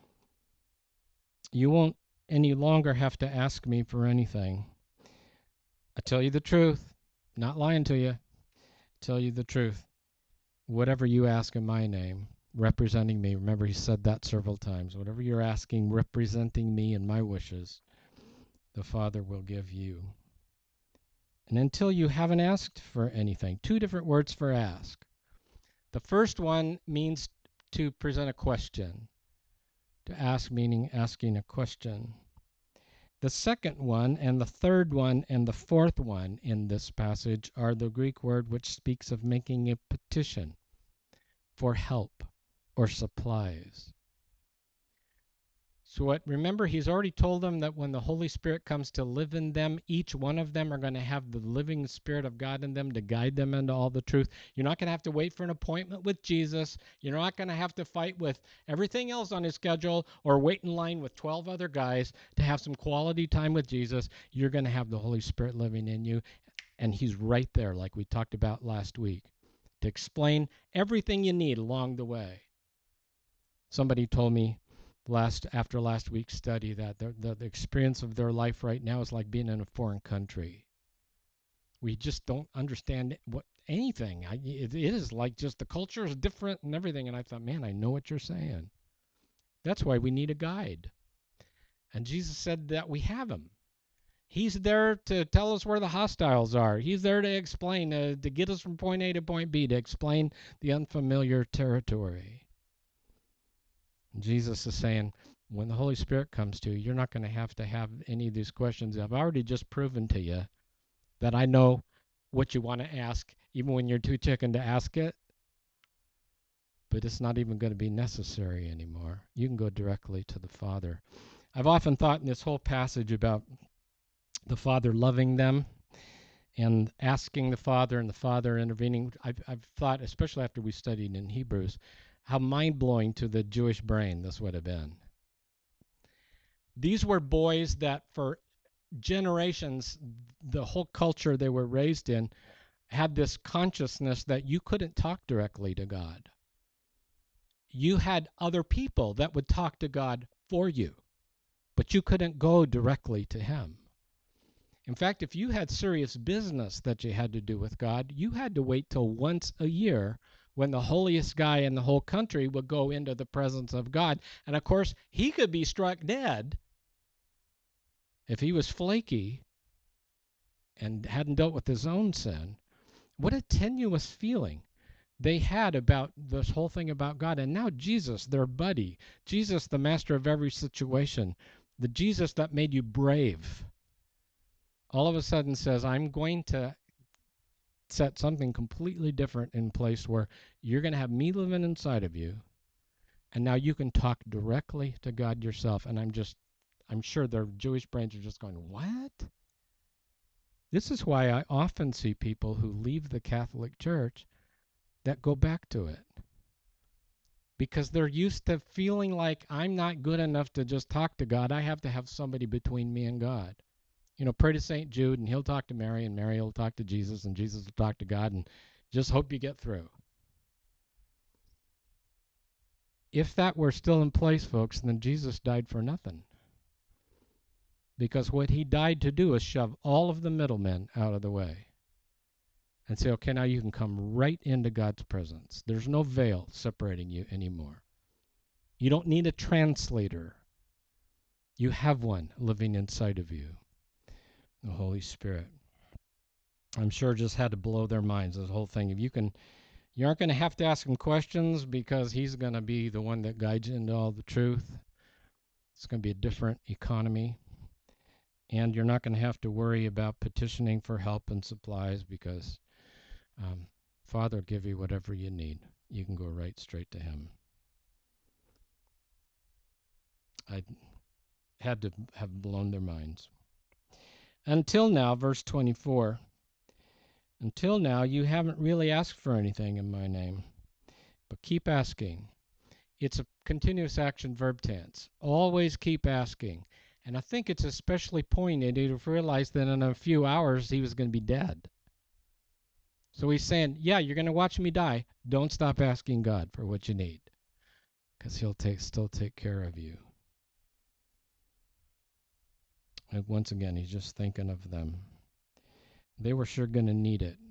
You won't any longer have to ask me for anything. I tell you the truth, not lying to you. Tell you the truth. Whatever you ask in my name, representing me, remember he said that several times, whatever you're asking representing me and my wishes, the Father will give you. And until you haven't asked for anything, two different words for ask. The first one means to present a question. To ask meaning asking a question. The second one and the third one and the fourth one in this passage are the Greek word which speaks of making a petition for help or supplies. So remember, he's already told them that when the Holy Spirit comes to live in them, each one of them are going to have the living Spirit of God in them to guide them into all the truth. You're not going to have to wait for an appointment with Jesus. You're not going to have to fight with everything else on his schedule or wait in line with 12 other guys to have some quality time with Jesus. You're going to have the Holy Spirit living in you, and he's right there, like we talked about last week, to explain everything you need along the way. Somebody told me after last week's study that the experience of their life right now is like being in a foreign country. We just don't understand anything. It is like just the culture is different and everything. And I thought, man, I know what you're saying. That's why we need a guide. And Jesus said that we have him. He's there to tell us where the hostiles are. He's there to explain, to get us from point A to point B, to explain the unfamiliar territory. Jesus is saying, when the Holy Spirit comes to you, you're not going to have any of these questions. I've already just proven to you that I know what you want to ask, even when you're too chicken to ask it. But it's not even going to be necessary anymore. You can go directly to the Father. I've often thought in this whole passage about the Father loving them and asking the Father and the Father intervening. I've thought, especially after we studied in Hebrews, how mind-blowing to the Jewish brain this would have been. These were boys that for generations, the whole culture they were raised in had this consciousness that you couldn't talk directly to God. You had other people that would talk to God for you, but you couldn't go directly to him. In fact, if you had serious business that you had to do with God, you had to wait till once a year when the holiest guy in the whole country would go into the presence of God. And of course, he could be struck dead if he was flaky and hadn't dealt with his own sin. What a tenuous feeling they had about this whole thing about God. And now Jesus, their buddy, Jesus, the master of every situation, the Jesus that made you brave, all of a sudden says, I'm going to set something completely different in place where you're going to have me living inside of you. And now you can talk directly to God yourself. And I'm sure their Jewish brains are just going, what? This is why I often see people who leave the Catholic Church that go back to it. Because they're used to feeling like I'm not good enough to just talk to God. I have to have somebody between me and God. You know, pray to St. Jude, and he'll talk to Mary, and Mary will talk to Jesus, and Jesus will talk to God, and just hope you get through. If that were still in place, folks, then Jesus died for nothing. Because what he died to do is shove all of the middlemen out of the way and say, okay, now you can come right into God's presence. There's no veil separating you anymore. You don't need a translator. You have one living inside of you, the Holy Spirit. I'm sure just had to blow their minds, this whole thing. You aren't going to have to ask him questions because he's going to be the one that guides you into all the truth. It's going to be a different economy. And you're not going to have to worry about petitioning for help and supplies because Father will give you whatever you need. You can go right straight to him. I had to have blown their minds. Until now, verse 24, until now you haven't really asked for anything in my name, but keep asking. It's a continuous action verb tense. Always keep asking. And I think it's especially poignant to realize that in a few hours he was going to be dead. So he's saying, yeah, you're going to watch me die. Don't stop asking God for what you need, because he'll still take care of you. And once again, he's just thinking of them. They were sure going to need it.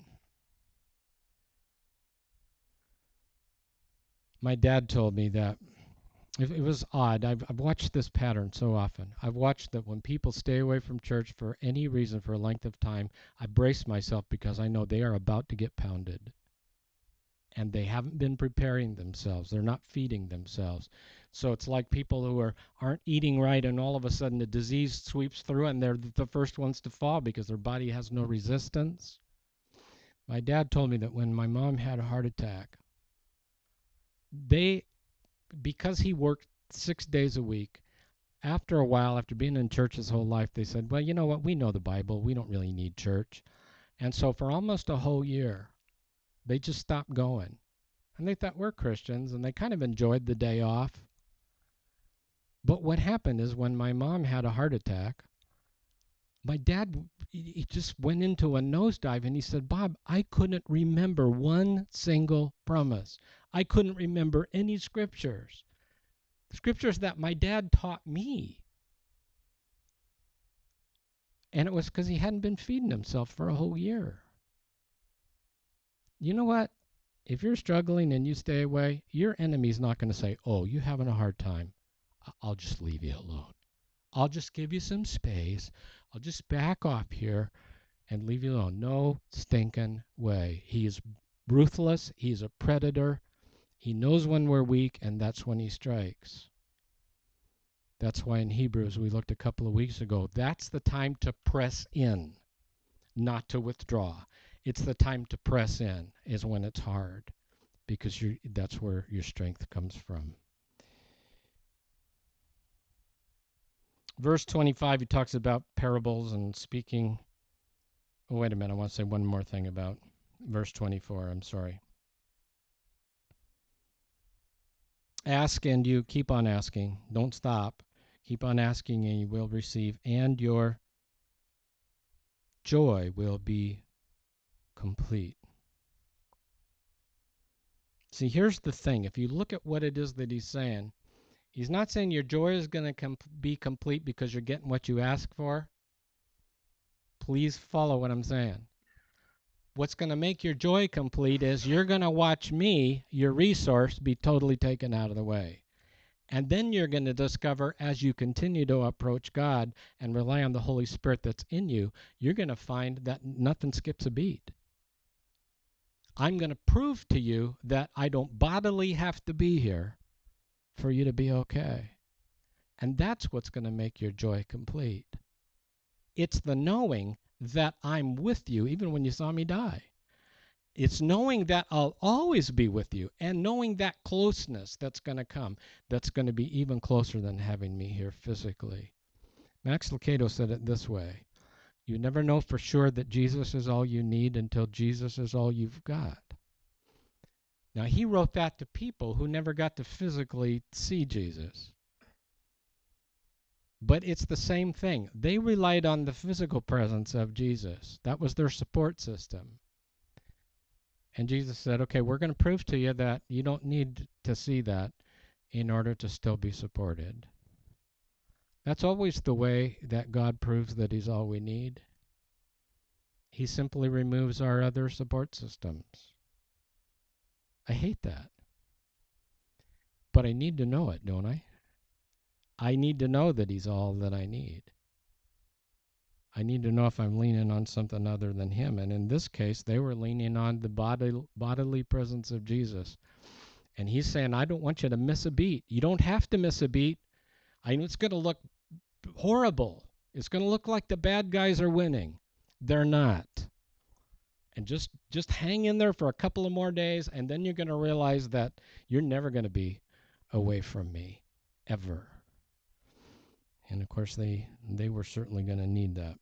My dad told me that it was odd. I've watched this pattern so often. I've watched that when people stay away from church for any reason for a length of time, I brace myself because I know they are about to get pounded. And they haven't been preparing themselves. They're not feeding themselves. So it's like people who aren't eating right, and all of a sudden the disease sweeps through and they're the first ones to fall because their body has no resistance. My dad told me that when my mom had a heart attack, because he worked 6 days a week, after a while, after being in church his whole life, they said, well, you know what? We know the Bible. We don't really need church. And so for almost a whole year, they just stopped going. And they thought, we're Christians, and they kind of enjoyed the day off. But what happened is when my mom had a heart attack, my dad, he just went into a nosedive, and he said, Bob, I couldn't remember one single promise. I couldn't remember any scriptures. Scriptures that my dad taught me. And it was because he hadn't been feeding himself for a whole year. You know what? If you're struggling and you stay away, your enemy's not going to say, oh, you're having a hard time. I'll just leave you alone. I'll just give you some space. I'll just back off here and leave you alone. No stinking way. He is ruthless. He's a predator. He knows when we're weak, and that's when he strikes. That's why in Hebrews, we looked a couple of weeks ago, that's the time to press in, not to withdraw. It's the time to press in is when it's hard, because that's where your strength comes from. Verse 25, he talks about parables and speaking. Oh, wait a minute, I want to say one more thing about verse 24. I'm sorry. Ask and you keep on asking. Don't stop. Keep on asking and you will receive, and your joy will be complete. See, here's the thing. If you look at what it is that he's saying, he's not saying your joy is going to be complete because you're getting what you ask for. Please follow what I'm saying. What's going to make your joy complete is you're going to watch me, your resource, be totally taken out of the way. And then you're going to discover, as you continue to approach God and rely on the Holy Spirit that's in you, you're going to find that nothing skips a beat. I'm going to prove to you that I don't bodily have to be here for you to be okay. And that's what's going to make your joy complete. It's the knowing that I'm with you even when you saw me die. It's knowing that I'll always be with you, and knowing that closeness that's going to come, that's going to be even closer than having me here physically. Max Lucado said it this way: you never know for sure that Jesus is all you need until Jesus is all you've got. Now, he wrote that to people who never got to physically see Jesus. But it's the same thing. They relied on the physical presence of Jesus. That was their support system. And Jesus said, okay, we're going to prove to you that you don't need to see that in order to still be supported. That's always the way that God proves that He's all we need. He simply removes our other support systems. I hate that. But I need to know it, don't I? I need to know that He's all that I need. I need to know if I'm leaning on something other than Him. And in this case, they were leaning on the bodily presence of Jesus. And He's saying, I don't want you to miss a beat. You don't have to miss a beat. I know it's going to look horrible. It's going to look like the bad guys are winning. They're not. And just hang in there for a couple of more days, and then you're going to realize that you're never going to be away from me, ever. And of course, they were certainly going to need that.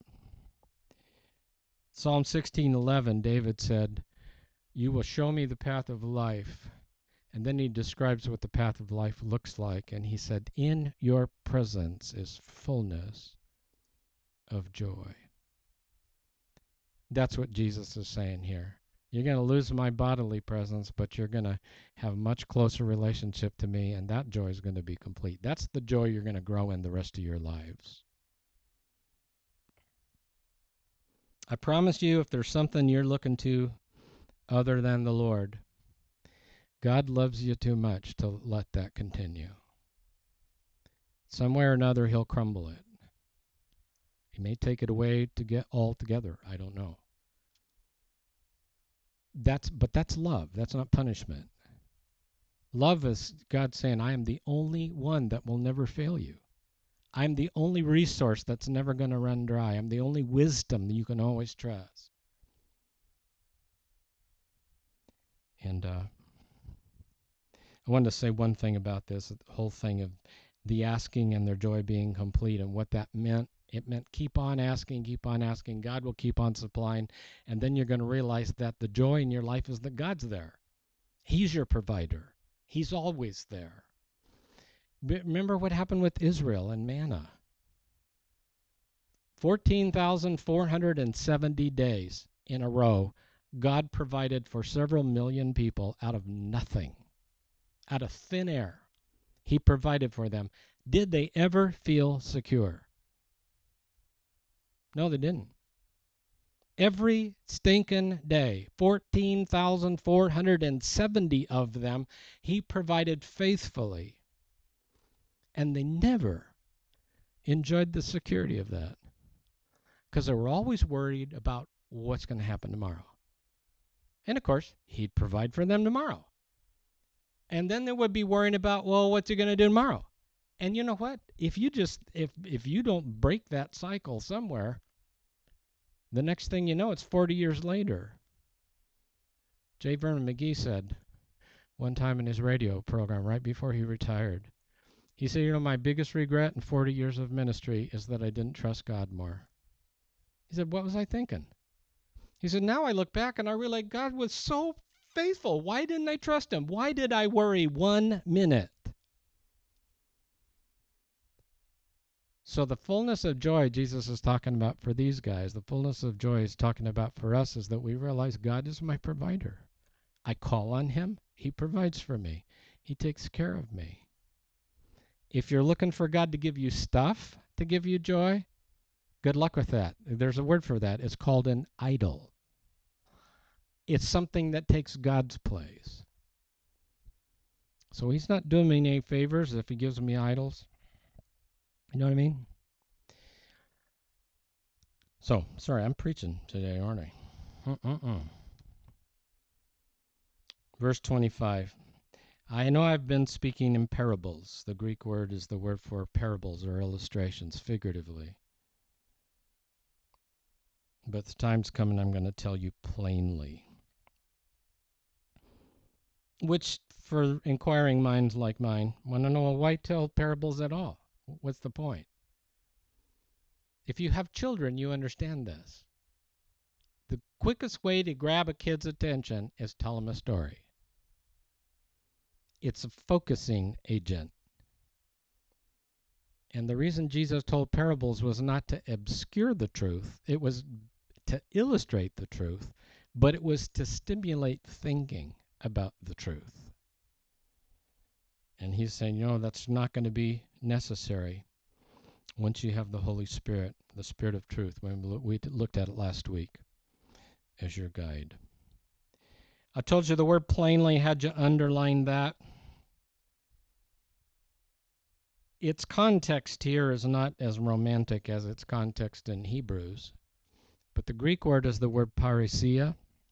Psalm 16:11, David said, "You will show me the path of life." And then he describes what the path of life looks like. And he said, "In your presence is fullness of joy." That's what Jesus is saying here. You're going to lose my bodily presence, but you're going to have a much closer relationship to me, and that joy is going to be complete. That's the joy you're going to grow in the rest of your lives. I promise you, if there's something you're looking to other than the Lord, God loves you too much to let that continue. Some way or another, He'll crumble it. He may take it away to get all together. I don't know. But that's love. That's not punishment. Love is God saying, I am the only one that will never fail you. I'm the only resource that's never going to run dry. I'm the only wisdom that you can always trust. And I wanted to say one thing about this, the whole thing of the asking and their joy being complete and what that meant. It meant keep on asking, keep on asking. God will keep on supplying. And then you're going to realize that the joy in your life is that God's there. He's your provider. He's always there. Remember what happened with Israel and manna. 14,470 days in a row, God provided for several million people out of nothing, out of thin air. He provided for them. Did they ever feel secure? No, they didn't. Every stinking day, 14,470 of them, He provided faithfully. And they never enjoyed the security of that because they were always worried about what's going to happen tomorrow. And of course, He'd provide for them tomorrow. And then they would be worrying about, well, what's He going to do tomorrow? And you know what? If you don't break that cycle somewhere, the next thing you know, it's 40 years later. J. Vernon McGee said one time in his radio program right before he retired, he said, my biggest regret in 40 years of ministry is that I didn't trust God more. He said, what was I thinking? He said, now I look back and I realize God was so faithful. Why didn't I trust Him? Why did I worry 1 minute? So the fullness of joy Jesus is talking about for these guys, the fullness of joy He's talking about for us is that we realize God is my provider. I call on Him. He provides for me. He takes care of me. If you're looking for God to give you stuff to give you joy, good luck with that. There's a word for that. It's called an idol. It's something that takes God's place. So He's not doing me any favors if He gives me idols. You know what I mean? So, sorry, I'm preaching today, aren't I? Verse 25. I know I've been speaking in parables. The Greek word is the word for parables or illustrations, figuratively. But the time's coming I'm going to tell you plainly. Which, for inquiring minds like mine, want to know, why tell parables at all? What's the point? If you have children, you understand this. The quickest way to grab a kid's attention is tell them a story. It's a focusing agent. And the reason Jesus told parables was not to obscure the truth. It was to illustrate the truth, but it was to stimulate thinking about the truth. And He's saying, that's not going to be necessary. once you have the Holy Spirit, the Spirit of truth, when we looked at it last week, as your guide. I told you the word plainly, had you underline that. Its context here is not as romantic as its context in Hebrews, but the Greek word is the word parrhesia,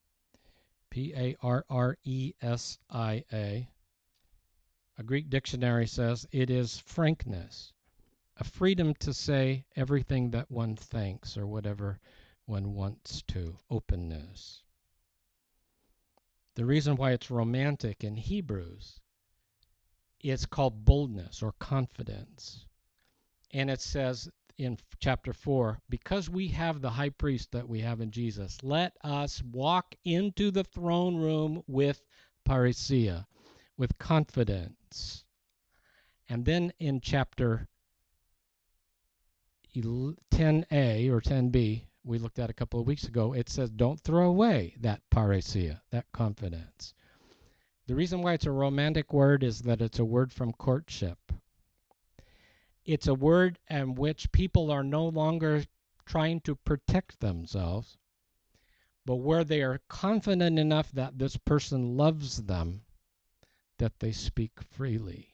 Parresia. A Greek dictionary says it is frankness, a freedom to say everything that one thinks or whatever one wants to, openness. The reason why it's romantic in Hebrews, it's called boldness or confidence. And it says in chapter 4, because we have the high priest that we have in Jesus, let us walk into the throne room with parrhesia, with confidence. And then in chapter 10a or 10b, we looked at a couple of weeks ago, it says don't throw away that parrhesia, that confidence. The reason why it's a romantic word is that it's a word from courtship. It's a word in which people are no longer trying to protect themselves, but where they are confident enough that this person loves them, that they speak freely.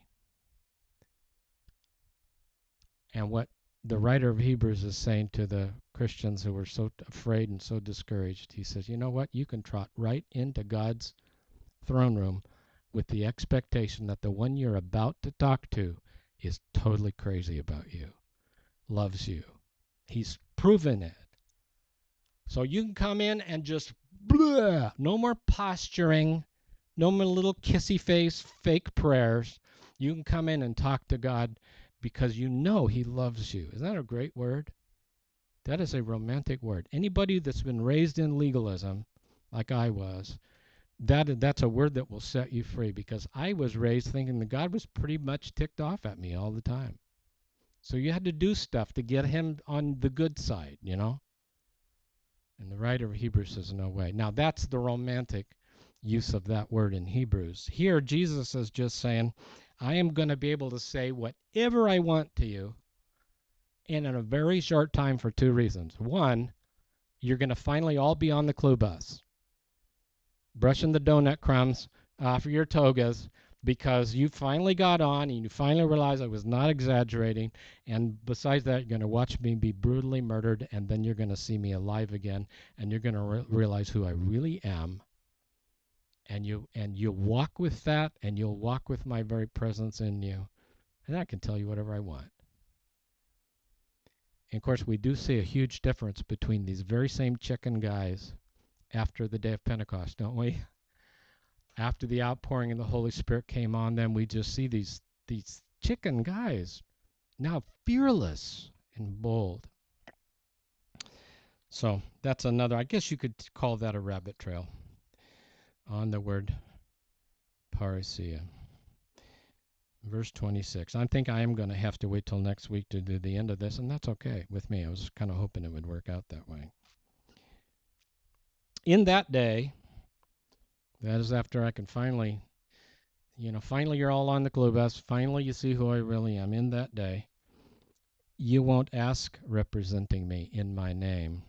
And what the writer of Hebrews is saying to the Christians who were so afraid and so discouraged, he says, you know what? You can trot right into God's throne room with the expectation that the one you're about to talk to is totally crazy about you, loves you. He's proven it. So you can come in and just blah, no more posturing, no more little kissy face, fake prayers. You can come in and talk to God because you know he loves you. Isn't that a great word? That is a romantic word. Anybody that's been raised in legalism, like I was, that's a word that will set you free, because I was raised thinking that God was pretty much ticked off at me all the time. So you had to do stuff to get him on the good side, you know? And the writer of Hebrews says, no way. Now, that's the romantic use of that word in Hebrews. Here, Jesus is just saying, I am going to be able to say whatever I want to you, and in a very short time, for two reasons. One, you're going to finally all be on the clue bus, brushing the donut crumbs off of your togas, because you finally got on and you finally realized I was not exaggerating. And besides that, you're going to watch me be brutally murdered, and then you're going to see me alive again, and you're going to realize who I really am. And you'll walk with that, and you'll walk with my very presence in you. And I can tell you whatever I want. And of course, we do see a huge difference between these very same chicken guys after the day of Pentecost, don't we? After the outpouring of the Holy Spirit came on them, we just see these chicken guys now fearless and bold. So that's another, I guess you could call that a rabbit trail on the word parrhesia. Verse 26. I think I am going to have to wait till next week to do the end of this, and that's okay with me. I was kind of hoping it would work out that way. In that day, that is after I can finally you're all on the clue bus. Finally, you see who I really am. In that day, you won't ask representing me in my name.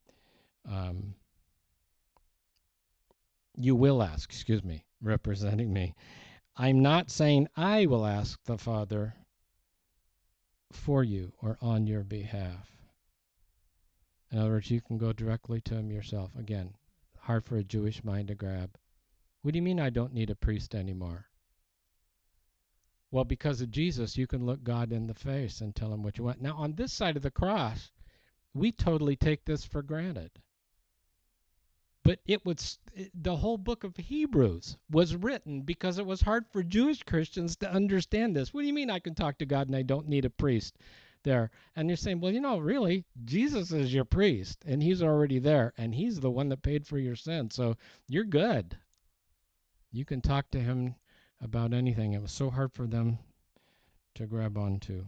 You will ask, representing me. I'm not saying I will ask the Father for you or on your behalf. In other words, you can go directly to him yourself. Again, hard for a Jewish mind to grab. What do you mean I don't need a priest anymore? Well, because of Jesus, you can look God in the face and tell him what you want. Now, on this side of the cross, we totally take this for granted. But the whole book of Hebrews was written because it was hard for Jewish Christians to understand this. What do you mean I can talk to God and I don't need a priest there? And you're saying, well, really, Jesus is your priest, and he's already there, and he's the one that paid for your sin. So you're good. You can talk to him about anything. It was so hard for them to grab onto.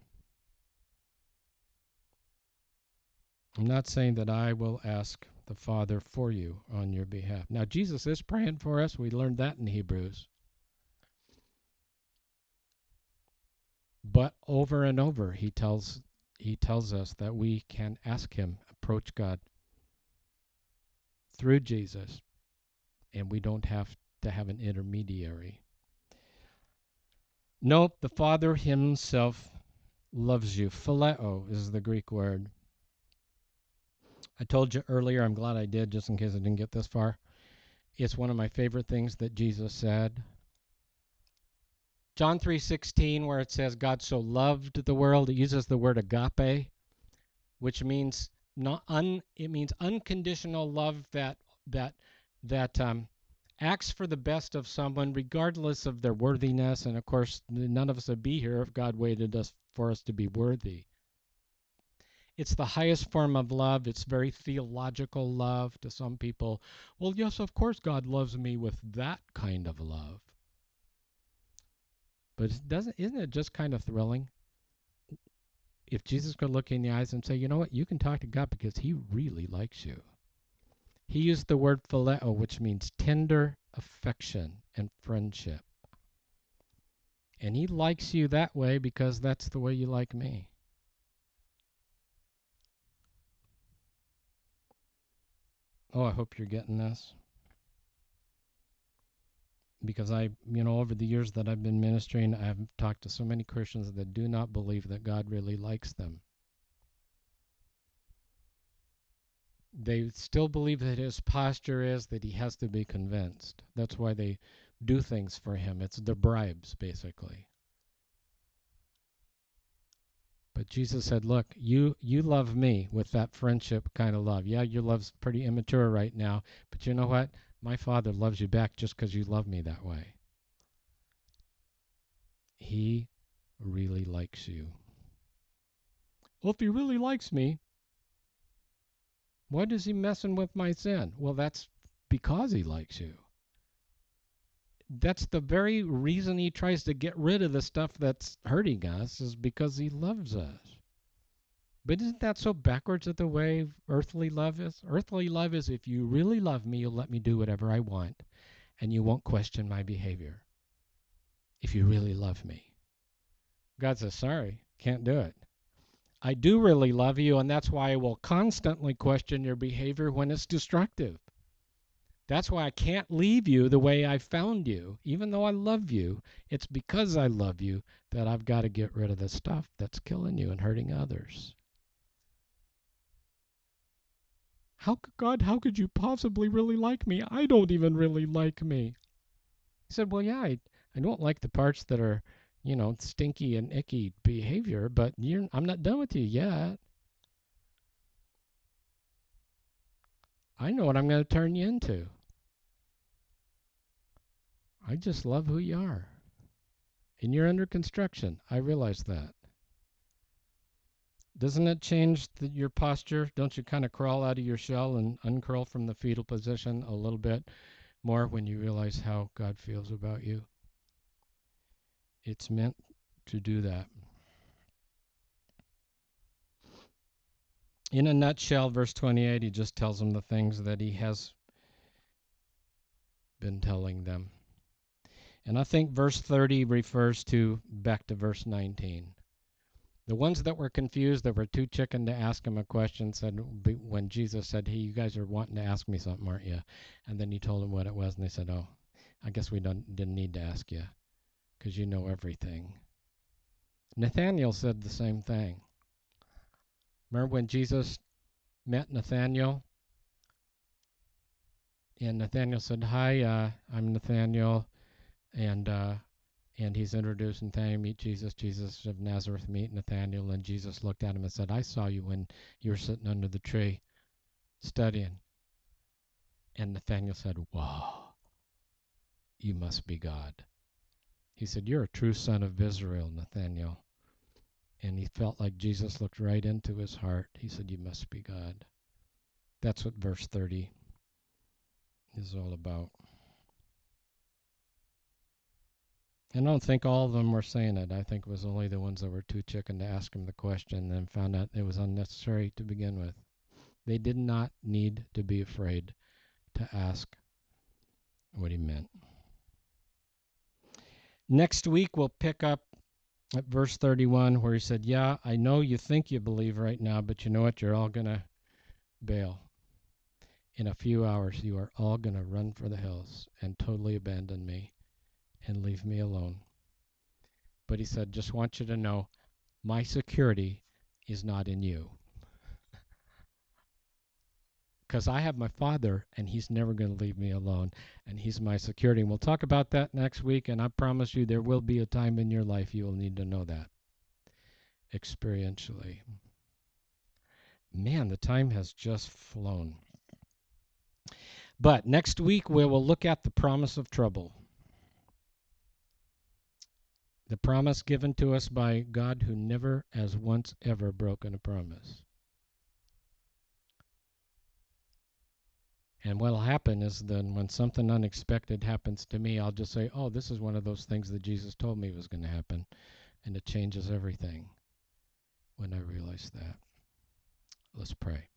I'm not saying that I will ask the Father for you on your behalf. Now, Jesus is praying for us. We learned that in Hebrews. But over and over, he tells He tells us that we can ask him, approach God through Jesus, and we don't have to have an intermediary. Nope, the Father himself loves you. Phileo is the Greek word. I told you earlier, I'm glad I did, just in case I didn't get this far. It's one of my favorite things that Jesus said. John 3:16, where it says God so loved the world, it uses the word agape, which means it means unconditional love that acts for the best of someone regardless of their worthiness. And of course, none of us would be here if God waited for us to be worthy. It's the highest form of love. It's very theological love to some people. Well, yes, of course God loves me with that kind of love. But isn't it just kind of thrilling if Jesus could look in the eyes and say, you know what, you can talk to God because he really likes you. He used the word phileo, which means tender affection and friendship. And he likes you that way because that's the way you like me. Oh, I hope you're getting this. Because over the years that I've been ministering, I've talked to so many Christians that do not believe that God really likes them. They still believe that his posture is that he has to be convinced. That's why they do things for him. It's the bribes, basically. But Jesus said, look, you love me with that friendship kind of love. Yeah, your love's pretty immature right now, but you know what? My Father loves you back just because you love me that way. He really likes you. Well, if he really likes me, why is he messing with my sin? Well, that's because he likes you. That's the very reason he tries to get rid of the stuff that's hurting us, is because he loves us. But isn't that so backwards of the way earthly love is? Earthly love is, if you really love me, you'll let me do whatever I want, and you won't question my behavior. If you really love me. God says, sorry, can't do it. I do really love you, and that's why I will constantly question your behavior when it's destructive. That's why I can't leave you the way I found you. Even though I love you, it's because I love you that I've got to get rid of the stuff that's killing you and hurting others. God, how could you possibly really like me? I don't even really like me. He said, well, yeah, I don't like the parts that are, stinky and icky behavior, but I'm not done with you yet. I know what I'm going to turn you into. I just love who you are. And you're under construction. I realize that. Doesn't it change your posture? Don't you kind of crawl out of your shell and uncurl from the fetal position a little bit more when you realize how God feels about you? It's meant to do that. In a nutshell, verse 28, he just tells them the things that he has been telling them. And I think verse 30 refers back to verse 19. The ones that were confused, that were too chicken to ask him a question, said, when Jesus said, hey, you guys are wanting to ask me something, aren't you? And then he told them what it was, and they said, oh, I guess we didn't need to ask you because you know everything. Nathanael said the same thing. Remember when Jesus met Nathanael? And Nathanael said, hi, I'm Nathanael. And he's introduced Nathanael, meet Jesus. Jesus of Nazareth, meet Nathanael. And Jesus looked at him and said, I saw you when you were sitting under the tree studying. And Nathanael said, wow, you must be God. He said, you're a true son of Israel, Nathanael. And he felt like Jesus looked right into his heart. He said, you must be God. That's what verse 30 is all about. And I don't think all of them were saying it. I think it was only the ones that were too chicken to ask him the question and found out it was unnecessary to begin with. They did not need to be afraid to ask what he meant. Next week, we'll pick up at verse 31 where he said, yeah, I know you think you believe right now, but you know what? You're all going to bail. In a few hours, you are all going to run for the hills and totally abandon me and leave me alone. But he said, just want you to know, my security is not in you. Because I have my Father, and he's never going to leave me alone, and he's my security. And we'll talk about that next week, and I promise you there will be a time in your life you will need to know that experientially. Man, the time has just flown. But next week we will look at the promise of trouble. The promise given to us by God who never has once ever broken a promise. And what'll happen is then when something unexpected happens to me, I'll just say, oh, this is one of those things that Jesus told me was going to happen. And it changes everything when I realize that. Let's pray.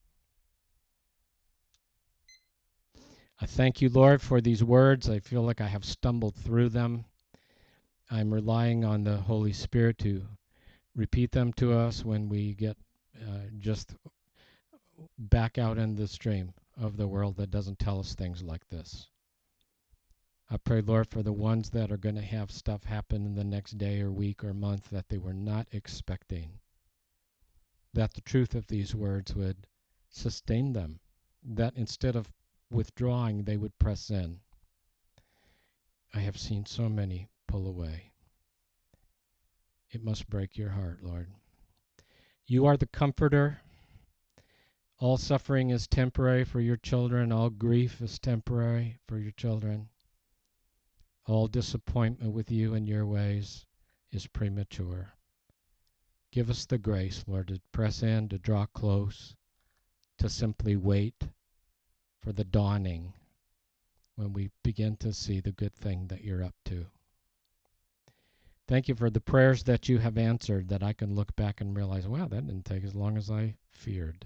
I thank you, Lord, for these words. I feel like I have stumbled through them. I'm relying on the Holy Spirit to repeat them to us when we get just back out in the stream of the world that doesn't tell us things like this. I pray, Lord, for the ones that are going to have stuff happen in the next day or week or month that they were not expecting, that the truth of these words would sustain them, that instead of withdrawing, they would press in. I have seen so many pull away. It must break your heart, Lord. You are the comforter. All suffering is temporary for your children. All grief is temporary for your children. All disappointment with you and your ways is premature. Give us the grace, Lord, to press in, to draw close, to simply wait for the dawning when we begin to see the good thing that you're up to. Thank you for the prayers that you have answered, that I can look back and realize, wow, that didn't take as long as I feared.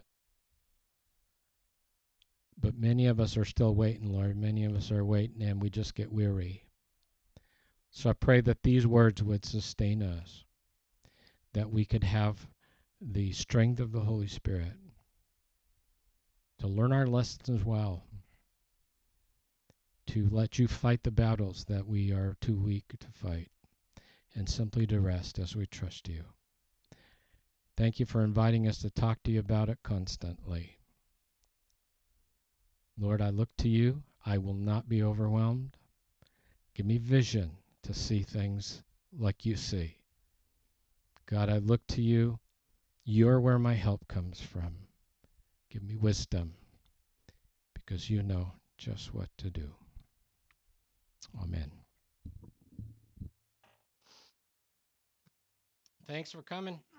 But many of us are still waiting, Lord. Many of us are waiting, and we just get weary. So I pray that these words would sustain us, that we could have the strength of the Holy Spirit to learn our lessons well, to let you fight the battles that we are too weak to fight, and simply to rest as we trust you. Thank you for inviting us to talk to you about it constantly. Lord, I look to you. I will not be overwhelmed. Give me vision to see things like you see. God, I look to you. You're where my help comes from. Give me wisdom, because you know just what to do. Amen. Thanks for coming.